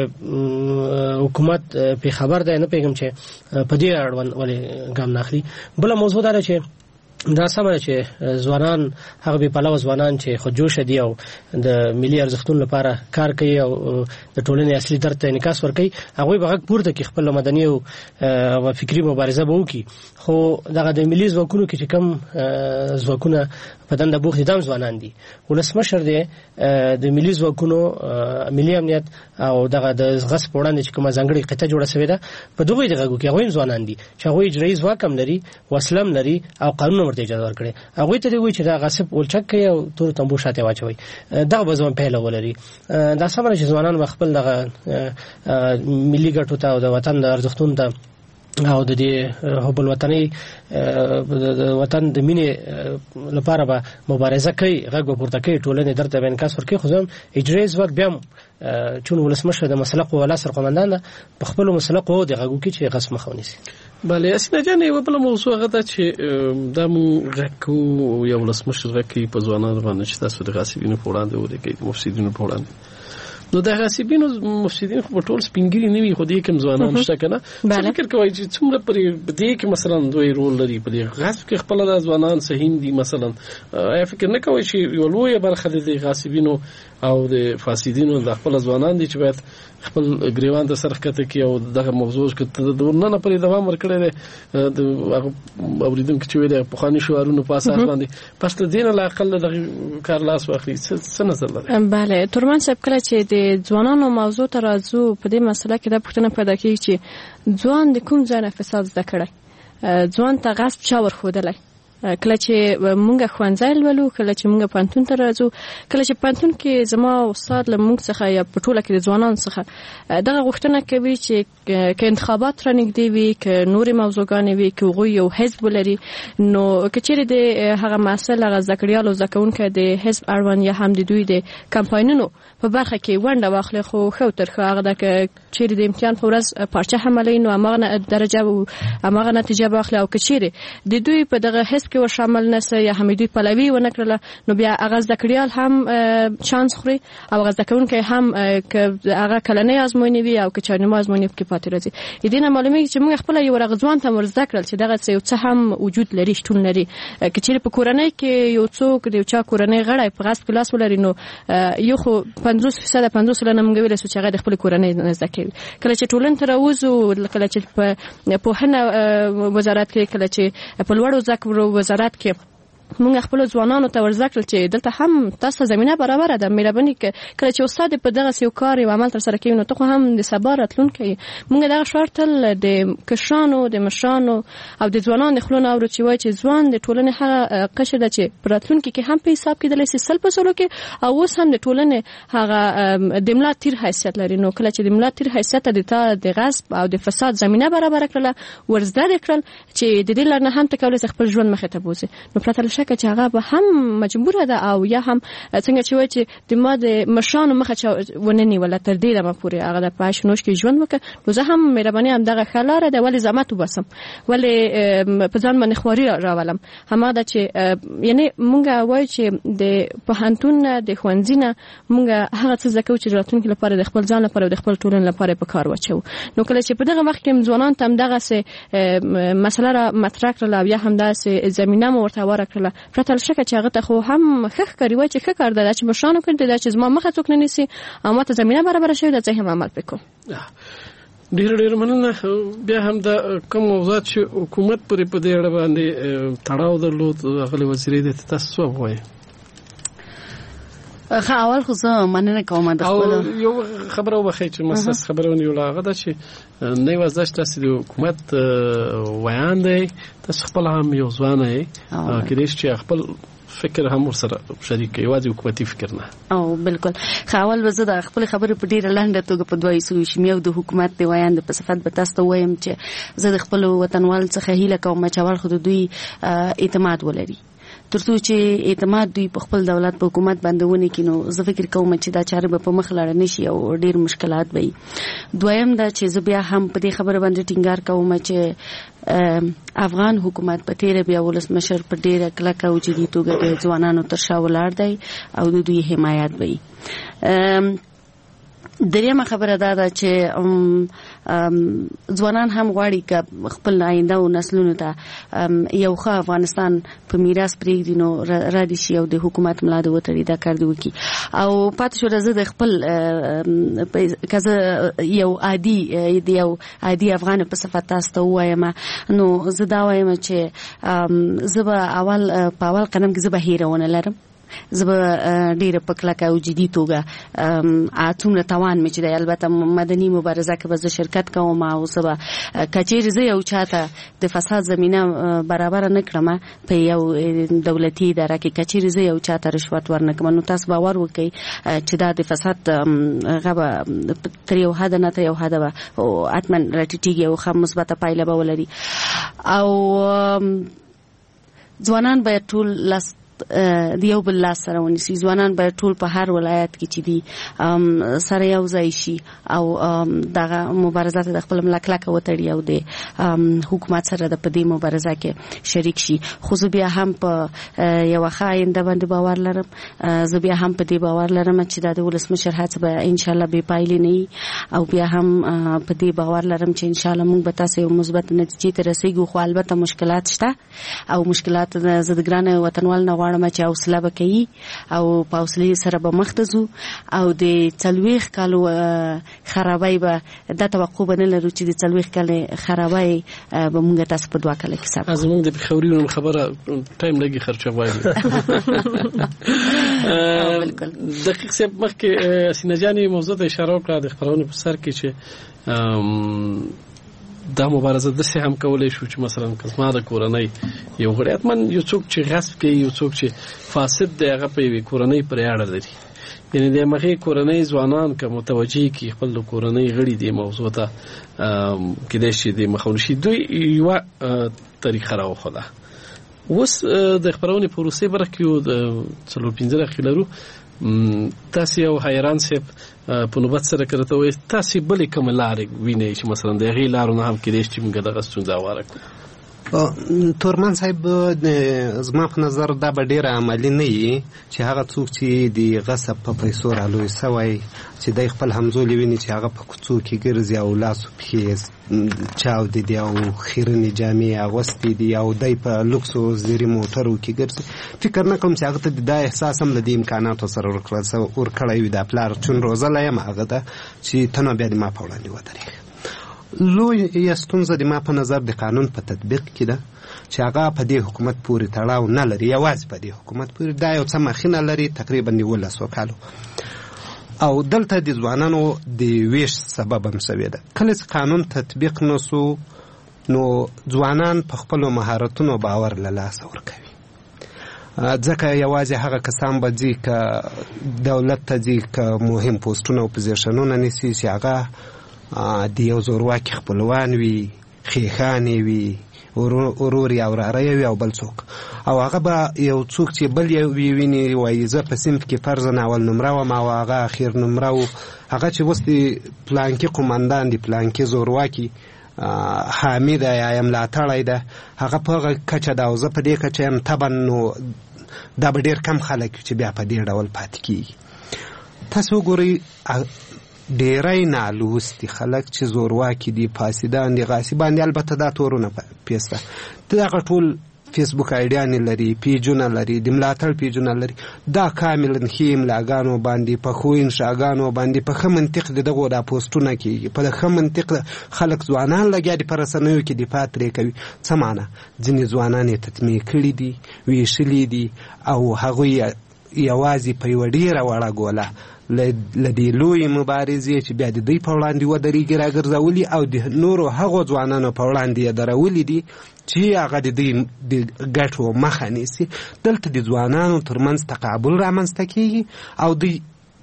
حکومت په خبر ده نه پیغام چې په دې اړوند ولې ګام ناخلي بل موضوع دا چې دا سمه چې ځوانان هغه به پلو ځوانان چې خو جوش دي او د ملي ارزښتونو لپاره کار کوي او د ټولنې اصلي درد ته انعکاس ورکوي هغه به غږ پورته کې خپل مدني او فکری مبارزه به وکړي خو دغه د ملي ځواکونو کې چې کم ځواکونه په دنده بوخت دي ځوانان دي ولسمشر دی د ملي ځواکونو ملي امنیت او دغه د غصب وړاندې چې کومه ځانګړې قطعه جوړه شوې ده په دوه دغه کې هغه ځوانان دي چې هغه اجرایي ځواک هم لري وسلم لري او قانون ورته اجازه ورکړي هغه ته دی چې دا غصب ولچک کوي او تور تنبو شاته واچوي دغه بزون پیله ولري دا سمره چې ځوانان خپل دغه ملي ګټو ته او د وطن د ارزښتونو ته او د دې حب الوطني د وطن د مینې لپاره به مبارزه کوي غږ پورته کوي ټولنې درته به انعکاس ورکړي خو زم اجرایي ځواک بیا چون ولسمشر د مسلق ولا سر قومندان په خپل مسلق وو د غږو کې چې غصب مخاوني سي بله اسنه جان یو بل موضوع غدا چې د مو غکو یو ولسمشر غکي په ځوانانو باندې چې تاسو د غاصبینو په وړاندې ودی کې مفسدینو په وړاندې نو د غاصبینو مفسدین خو ټول سپینګری نه وي خو دې کوم ځوانان شته کنه فکر کوي چې څومره پرې دې کې مثلا دوی رول لري په دې غاصب کې خپل د ځوانان صحیح دي مثلا فکر نه کوي چې یو لوی برخه د غاصبینو او د فاسدینو د خپل ځوانان دي چې باید خپل ګریوان د سرخته کې او دغه موضوع کې د ورننه پرې دوام ورکړي د اوریدونکو چې ویل په خاني شوارونو په اساس باندې پس د دین له اقل د کار لاس واخلي څه نظر لري بله تورمان صاحب کله چې د ځوانانو موضوع ته راځو په دې مسله کې د پوښتنه پیدا کیږي چې ځوان د کوم ځای نه فساد زده کړي ځوان ته غصب چا ورخودلای کله چې مونږ خوانځل ولو کله چې مونږ پانتون ته راځو کله چې پانتون کې زما استاد له مونږ څخه یا په ټوله کې د ځوانان څخه دغه غوښتنه کوي چې ک انتخابات را نږدې وي ک نورې موضوعګانې وي ک هغوی یو حزب ولري نو که چیرې د هغه محصل هغه زده کړیال او زده کوونکی د حزب اړوند یا هم د دوی د کمپاینونو په برخه کې ونډه واخلي خو ښه تر ښه هغه ده که چیرې د امتحان په ورځ پارچه حملوي نو هماغه درجه او هماغه نتیجه به واخلي او که چیرې د دوی په دغه حزب کې ورشامل نه سي یا هم دوی پلوي ونه کړله نو بیا هغه زده کړیال هم چانس خوري او هغه زده کوونکی هم که هغه کلنۍ ازموینې وي او که چهارنیمه ازموینې پکې پاتې راځي د دې نه معلومیږي چې موږ خپله یو هغه ځوان ته ور زده کړل چې دغه څه یو څه هم وجود لري شتون لري که چیرې په کورنۍ کې یو څوک د یو چا کورنۍ غړی په غصب لاس ولري نو یو خو پنځوس فیصده پنځوس سلنه موږ ویلی سو چې هغه د خپلې کورنۍ نه زده کوي کله چې ټولنې ته راوځو کله چې په پوهنه وزارت کې کله چې په لوړو زده کړو وزارت کې موږ خپل ځوانانو ته ورزده کړل چې دلته هم تاسو زمينه برابر ده مهرباني کله چې استاد په دغه یو کار او عمل تر سره کوي نو ته هم د صبر راتلونکي موږ دغه شرط د کشرانو د مشرانو او د ځوانانو خلونو او چې وای چې ځوان د ټولنې هغه قشر ده چې راتلونکي کې هم په حساب کې د لسی سل په سلو کې او اوس هم د ټولنې هغه د ملا تیر حیثیت لري نو کله چې د ملا تیر حیثیت د تا د غصب او د فساد زمينه برابر کړل ورزده کړل چې د دې لرنه هم تکول خپل ژوند مخه ته بوزي نو پرته شکه چې هغه به هم مجبوره ده او یا هم څنګه چې وایي چې د ما د مشرانو مخه ونني ولا تر دې دمه پورې هغه د پاش نوش کې ژوند وکړ نو زه هم مهرباني هم دغه خلاره ده ولی زحمت وبسم ولی په ځان باندې خوري راولم همغه ده چې یعنی مونږ وایو چې د پوهنتون د خوانځینه مونږ هغه څه زکو چې راتلونکي لپاره د خپل ځان لپاره او د خپل ټولنې لپاره په کار واچو نو کله چې په دغه وخت کې ځوانان تم دغه سه مسله را مطرح کړل او یا هم داسې زمينه مو ورته ورکړل پرته شکه چې هغه ته خو هم خخ کوي وای چې خخ کار ده چې مشرانو کړی دا چې زما مخه څوک نه نیسي او ماته زمينه برابر شوی دا ځکه هم عمل وکړو ډیر ډیر مننه بیا هم د کوم موضوعات چې حکومت پرې په دې اړه باندې تړاو درلود غلي وزیرې د تاسو وایي خا اول خو زه مننه کوم د خپل یو خبره وبخې چې مسس خبرونه یو لاغه ده چې نه وځش تاسو د حکومت ویان دی تاسو خپل هم یو ځوان یې کېدې چې خپل فکر هم ورسره شریک کوي واځي حکومتي فکر نه او بالکل خاول وزه د خپل خبرې په ډیره لنډه توګه په دوی سو شمیو د حکومت دی ویان د په صفات به تاسو وایم چې زه د خپل وطنوال څخه هیله کوم چې اول خو دوی اعتماد ولري ترڅو چې اعتماد دوی په خپل دولت په حکومت باندې ونی کینو زه فکر کوم چې دا چاره به په مخ لاړ نشي او ډیر مشکلات وي دویم دا چې زه بیا هم په دې خبره باندې ټینګار کوم چې افغان حکومت په تیر بیا ولسمشر په ډیره کلکه او جدي توګه د ځوانانو تر شا ولاړ دی او د دوی حمایت وي دریمه خبره دا ده چې ځوانان هم غواړي ک خپل آینده او نسلونو ته یو ښه افغانستان په میراث پرېږدي نو را دي شي او د حکومت ملا د وتړي دا کار دی وکي او پاتې شو راځي د خپل کزه یو عادي یو عادي افغان په صفات تاسو وایم نو زه دا وایم چې زه به اول په اول قدم کې زه به هیرونه لرم زبر ډیره پکلکه او جدي توګه اتومره توان مې چې د البته مدني مبارزه کې به شرکت کوم او سبا کچېر زه یو چاته د فساد زمينه برابر نه کړم په یو دولتي اداره کې کچېر زه یو چاته رشوت ورنکم نو تاسو باور وکړئ چې دا د فساد غبا تر یو حد نه تر یو حد به او اتمن راټیټیږي او خام مثبته پایله به ولري او ځوانان به ټول لاس دیو بل لاس سره ونیسي ځوانان به ټول په هر ولایت کې چې دي سره یو ځای شي او دغه مبارزات د خپل ملکلکه وتړي او د حکومت سره د پدې مبارزه کې شریک شي خو زه بیا هم په یو خاینده باندې باور لرم زه بیا هم په دې باور لرم چې د ولسمشر هڅه به ان شاء الله به پایلې نه او بیا هم په دې باور لرم چې ان شاء الله موږ به تاسو یو مثبت نتیجې ته رسیږو خو البته مشکلات شته او مشکلات زه د ګران وطنوال نه غواړم چې حوصله وکړي او په حوصله سره به مخ ته ځو او د څلويخ کالو خرابای به د توقع بنل لرو چې د څلويخ کال خرابای به موږ تاسو په دوا کال کې سره ازمن د بخوريونو خبره ټایم لګي خرچه وایي بالکل دقیق څه مخکې سینجانی موضوع ته اشاره وکړه د خبرونو په سر کې چې دا مبارزه د څه هم کولای شو چې مثلا کزما د کورنۍ یو غړی اتمن یو څوک چې غصب کوي یو څوک چې فاسد دی هغه په کورنۍ پر اړه لري یعنی د مخې کورنۍ ځوانان که متوجي کی خپل د کورنۍ غړي دی موضوع ته کېدای شي د مخاونشي دوی یو طریقه راوخله اوس د خبرونې پروسې برخه یو د څلور پنځه دقیقې لرو تاسو یو حیران سیب په نوبت سره کړته وي تاسو بلې کوم لارې وینئ چې مثلا د هغې لارو نه هم کېدای شي چې موږ دغه ستونزه هواره کړو تورمان صاحب زما په نظر دا به ډېره عملي نه وي چې هغه څوک چې د غصب په پیسو رالوی سوی چې دی خپل همزولي ویني چې هغه په کوڅو کې ګرځي او لاسو پښې چاودې دي او خیرنې جامې اغوستې دي او دی په لوکسو زیري موټرو کې ګرځي فکر نه کوم چې هغه ته دا احساس هم له دې امکاناتو سره ورکړی وي دا پلار چون روزلی یم هغه ته چې ته نو بیا د ما په وړاندې ودرېږه لویه ستونزه د ما په نظر د قانون په تطبیق کې ده چې هغه په دې حکومت پورې تړاو نه لري یوازې په دې حکومت پورې دا یو څه مخینه لري تقریبا یولسو کالو او دلته د ځوانانو د ویش سبب هم شوی ده کله چې قانون تطبیق نه سو نو ځوانان په خپلو مهارتونو باور له لاسه ورکوي ځکه یوازې هغه کسان به ځي که دولت ته ځي که مهم پوسټونه او پوزیشنونه نیسي چې هغه د یو زورواکي خپلوان وي خیښانې وي ورور یا وراره وي او بل څوک او هغه به یو څوک چې بل یو ویني وایي زه په صنف کې فرضاً اول نمره وم او هغه اخیر نمره و هغه چې اوس د پلانکي قمندان د پلانکي زورواکي حامي ده یا یم ملاتړی ده هغه په هغه کچه ده او زه په دې کچه یم طبعا نو دا به ډېر کم خلک چې بیا په دې ډول پاتې کېږي تاسو وګورئ ډیری نالوستي خلک چې زورواکي دي فاسدان دي غاصبان دي البته دا تورونه پیسته دغه ټول فیسبوک آیډیانې لري پیجونه لري د ملاتړ پیجونه لري دا کاملا ښې املاګانو باندې په ښو انشاګانو باندې په ښه منطق د دغو دا پوسټونه کېږي په ښه منطق خلک ځوانان لګیا دي په رسنیو کې دفاع ترې کوي څه معنا ځینې ځوانان یې تطمیع کړي دي ویشلي دي او هغوی یوازې په یوه ډېره وړه ګوله له دې لویې مبارزې چې بیا د دوی په وړاندې ودرېږي راګرځولي او د نورو هغو ځوانانو په وړاندې یې درولي دي چې هغه د دوی د ګټو مخه نیسي دلته د ځوانانو ترمنځ تقابل رامنځته کېږي او دوی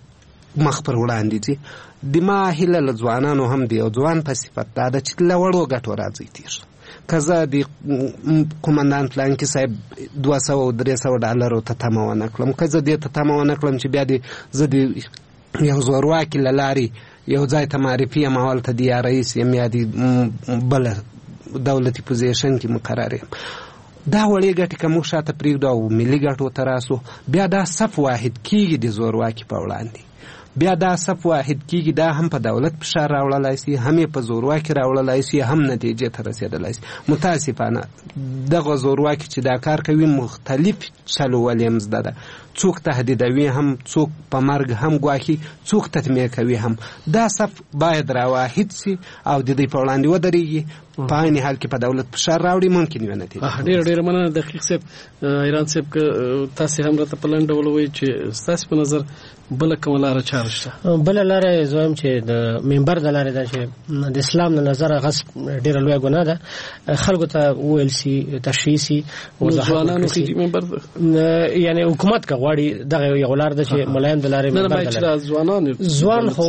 مخ پر وړاندې ځي د ما هیله له ځوانانو هم د یو ځوان په صفت دا ده چې له وړو ګټو راځي تېر که زه د قمندان پلانکي صاحب دوه سوه او درې سوه ډالرو ته تمه ونه کړم که زه دې ته تمه ونه کړم چې بیا د زه د یو زورواکي له لارې یو ځای ته معرفي یم او هلته د یا رئیس یم یا د بله دولتي پوزیشن کې مقرر یم دا وړې ګټې که موږ شاته پرېږدو او ملي ګټو ته راسو بیا دا صف واحد کېږي د زورواکي په وړاندې بیا دا صف واحد کېږي دا هم په دولت فشار راوړلی سي هم یې په زورواکي راوړلی سي هم نتیجې ته رسېدلی سي متاسفانه دغه زورواکي چې دا کار کوي مختلف چلول یې زده ده څوک تهدیدوي هم څوک په مرګ هم ګواښي څوک تطمیع کوي هم دا صف باید راواحد سي او د دوی په وړاندې ودرېږي په عین حال کې په دولت فشار راوړي ممکن وي نتیجه ډېره ډېره مننه دقیق صاحب ایران صاحب که تاسې هم راته په لنډ ډول ووایئ چې ستاسې په نظر بله کومه لاره چاره شته بله لاره زه وایم چې د منبر د لارې ده چې د اسلام له نظره غصب ډېره لویه ګناه ده خلکو ته وویل سي تشریح سي ځوانانو خېږي منبر یعنې حکومت که غواړي دغه یو لار ده چې ملایان د لارې منبر د لارې ځوان خو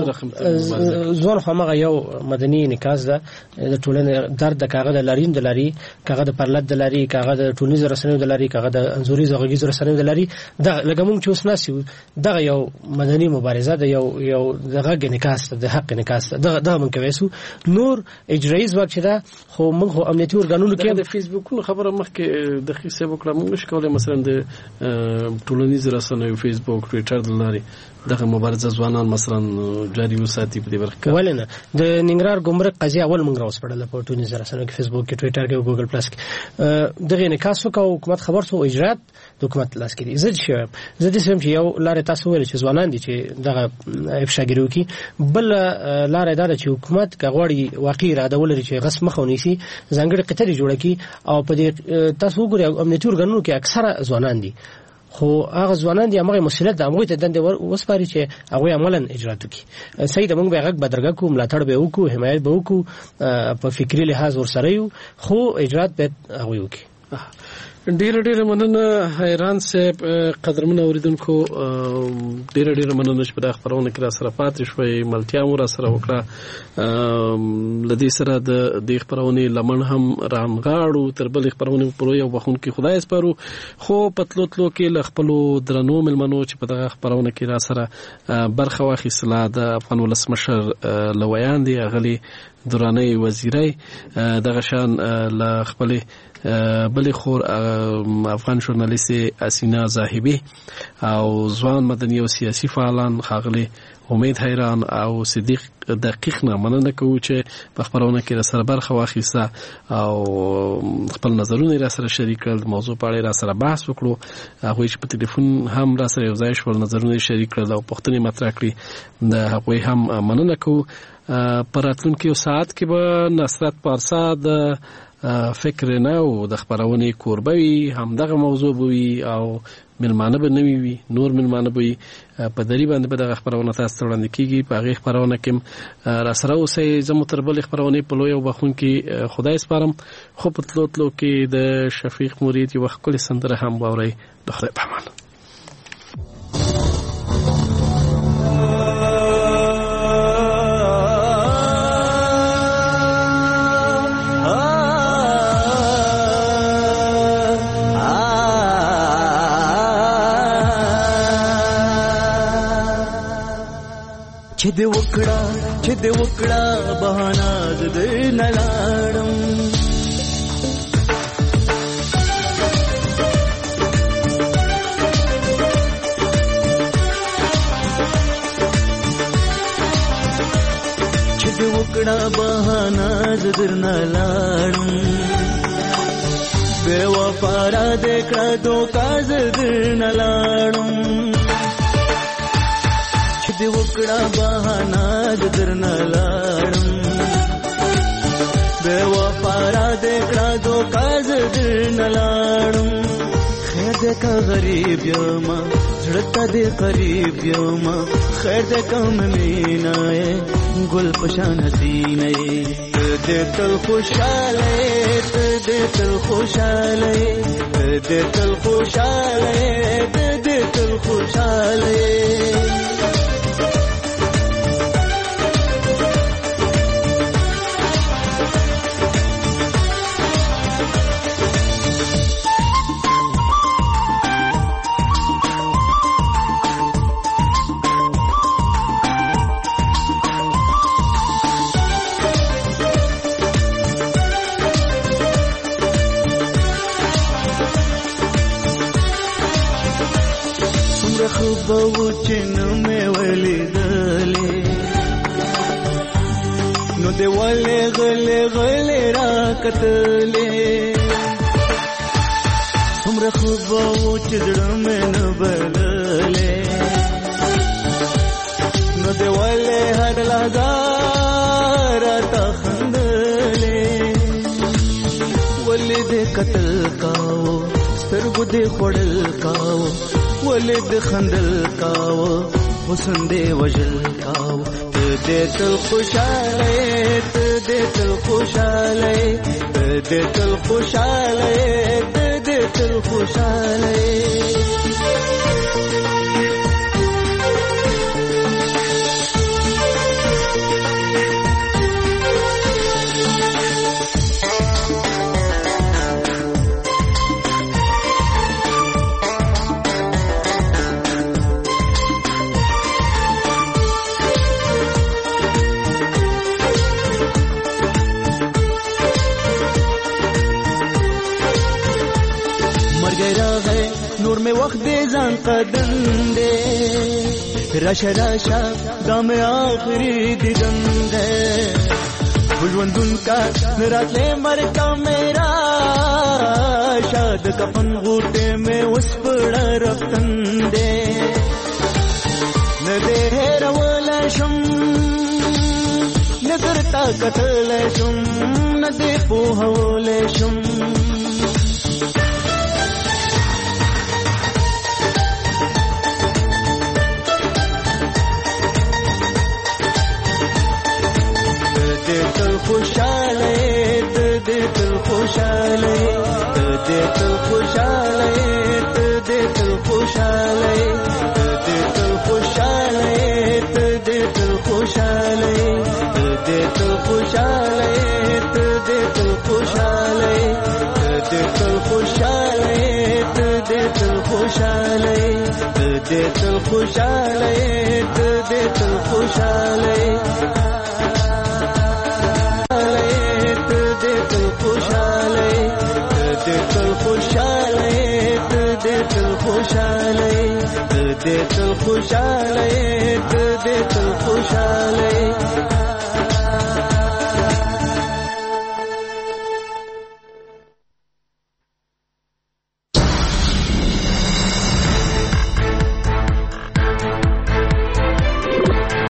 ځوان خو همغه یو مدني انعکاس ده د ټولنې درد د کاغه د لارین د لاري کاغه د پرلط د لاري کاغه د ټولنیزو رسنیو د لاري کاغه د انځوریزو غږیزو رسنیو د لاري دا لکه موږ چې اوس ناسیو دغه یو مدني مبارزه ده یو یو د غږ انعکاس ده د حق انعکاس ده دغه دغه موږ کوي سو نور اجرایي ځواک چې ده خو موږ خو امنیتي ارګانونو کې د فیسبوکونو خبره مخکې د خیسه وکړه موږ نشو کولای مثلا د ټولنیزو رسنیو فیسبوک ټویټر د لاري دغه مبارزه ځوانان مثلا جاري وساتي په دې برخه ولې نه د ننګرهار ګمرک قضیه اول موږ راوسپړل په ټولنیزو رسنیو کې فیسبوک کې ټویټر کې او ګوګل پلس کې دغه انعکاس وکاو حکومت خبر سو اجرات د حکومت لاس کې دي زه چې زه د سم چې یو لارې تاسو ویل چې ځوانان دي چې دغه افشاګیرو کې بل لارې دا چې حکومت کغوړي واقعي اراده ولري چې غصب مخونی سي ځانګړي قطري جوړه کی او په دې تاسو وګورئ امنیتي ارګانونو کې اکثره ځوانان دي خو هغه ځوانان دي هغه مسؤلیت د هغه ته دنده وسپاري چې هغه عملاً اجرات وکړي. صحیح ده، موږ به هغه بدرګه کوو، ملاتړ به وکړو، حمایت به وکړو، په فکری لحاظ ورسره یو، خو اجرات به هغه وکړي. ډیر ډیر مننه حیران صاحب. قدرمن اوریدونکو ډیر ډیر مننه چې په خبرونه کې را سره پاتې شوي، ملتیا مو را سره وکړه. لدی سره د دې خبرونه لمن هم رانغاړو تر بل خبرونه پرو یو بخون کې خدای سپارو. خو پتلو تلو کې لخپلو درنو ملمنو چې په دغه خبرونه کې را سره برخه واخیستله د افغان ولسمشر لویان دی غلي درانه وزیرای دغه شان ل خپل بلې خور افغان ژورنالیست اسینا زاهبی او ځوان مدني او سیاسي فعالان خاغلي امید حیران او صدیق دقیق نه مننه کوو چې په خبرونه کې را سره برخه واخیسته او خپل نظرونه را سره شریک کړل، موضوع په اړه را سره بحث وکړو. هغه چې په ټلیفون هم را سره یو ځای شول، نظرونه شریک کړل او پوښتنې مطرح کړې، د هغوی هم مننه کوو. په راتلونکي یو ساعت کې به نصرت پارسا د فکر نه او د خبرونه کوربوي هم دغه موضوع بوي او ملمانه به نوي وي، نور ملمانه به په دری باندې په دغه خبرونه تاسو وړاندې کیږي. په هغه خبرونه کې را سره اوسې زمو تربل خبرونه په لوی او بخون کې خدای سپارم. خو په تلو تلو کې د شفیق مرید یو خپل سندره هم باوري د خدای په امان. چې دې وکړه چې دې وکړه بهانه دې نه لاړم، چې دې وکړه بهانه دې نه لاړم، بے وفا را دې کړه دوکا دې نه لاړم، دې وکړه بهانه درنه لاړم، بے وفا را دې کړه دوکا درنه لاړم. خیر دې کا غریب یم زړه ته دې قریب یم، خیر دې کم مینای ګل پشان حسینه دې تل خوشاله دې تل خوشاله دې تل خوشاله دې تل خوشاله. بوچن میں ولی دلے نو دے والے غلے غلے را قتلے تمرا خوب بوچڑ میں نو بدلے نو دے والے ہر لازار تا خندلے ولی دے قتل کاو سترګو دے خړل کاو ولید خندل کاو حسن دے وجل کاو دے تل خوشاله دے تل خوشاله دے تل خوشاله دے تل خوشاله. نور میں وقت دے زان قدم دے راشا راشا دام آخری دیدن دے بلوندن کا رات لے مرتا میرا شاد کفن غوٹے میں اس پڑا رفتن دے نہ دے رولا شم نہ کرتا قتل شم نہ دے پوہول شم دې تل خوشاله ته دې تل خوشاله ته دې تل خوشاله ته دې تل خوشاله ته دې تل خوشاله ته دې تل خوشاله ته دې تل خوشاله ته دې تل خوشاله ته دې تل خوشاله ته دې تل خوشاله ته دې تل خوشاله ته دې تل خوشاله خوشاله ته دې تل خوشاله ته دې تل خوشاله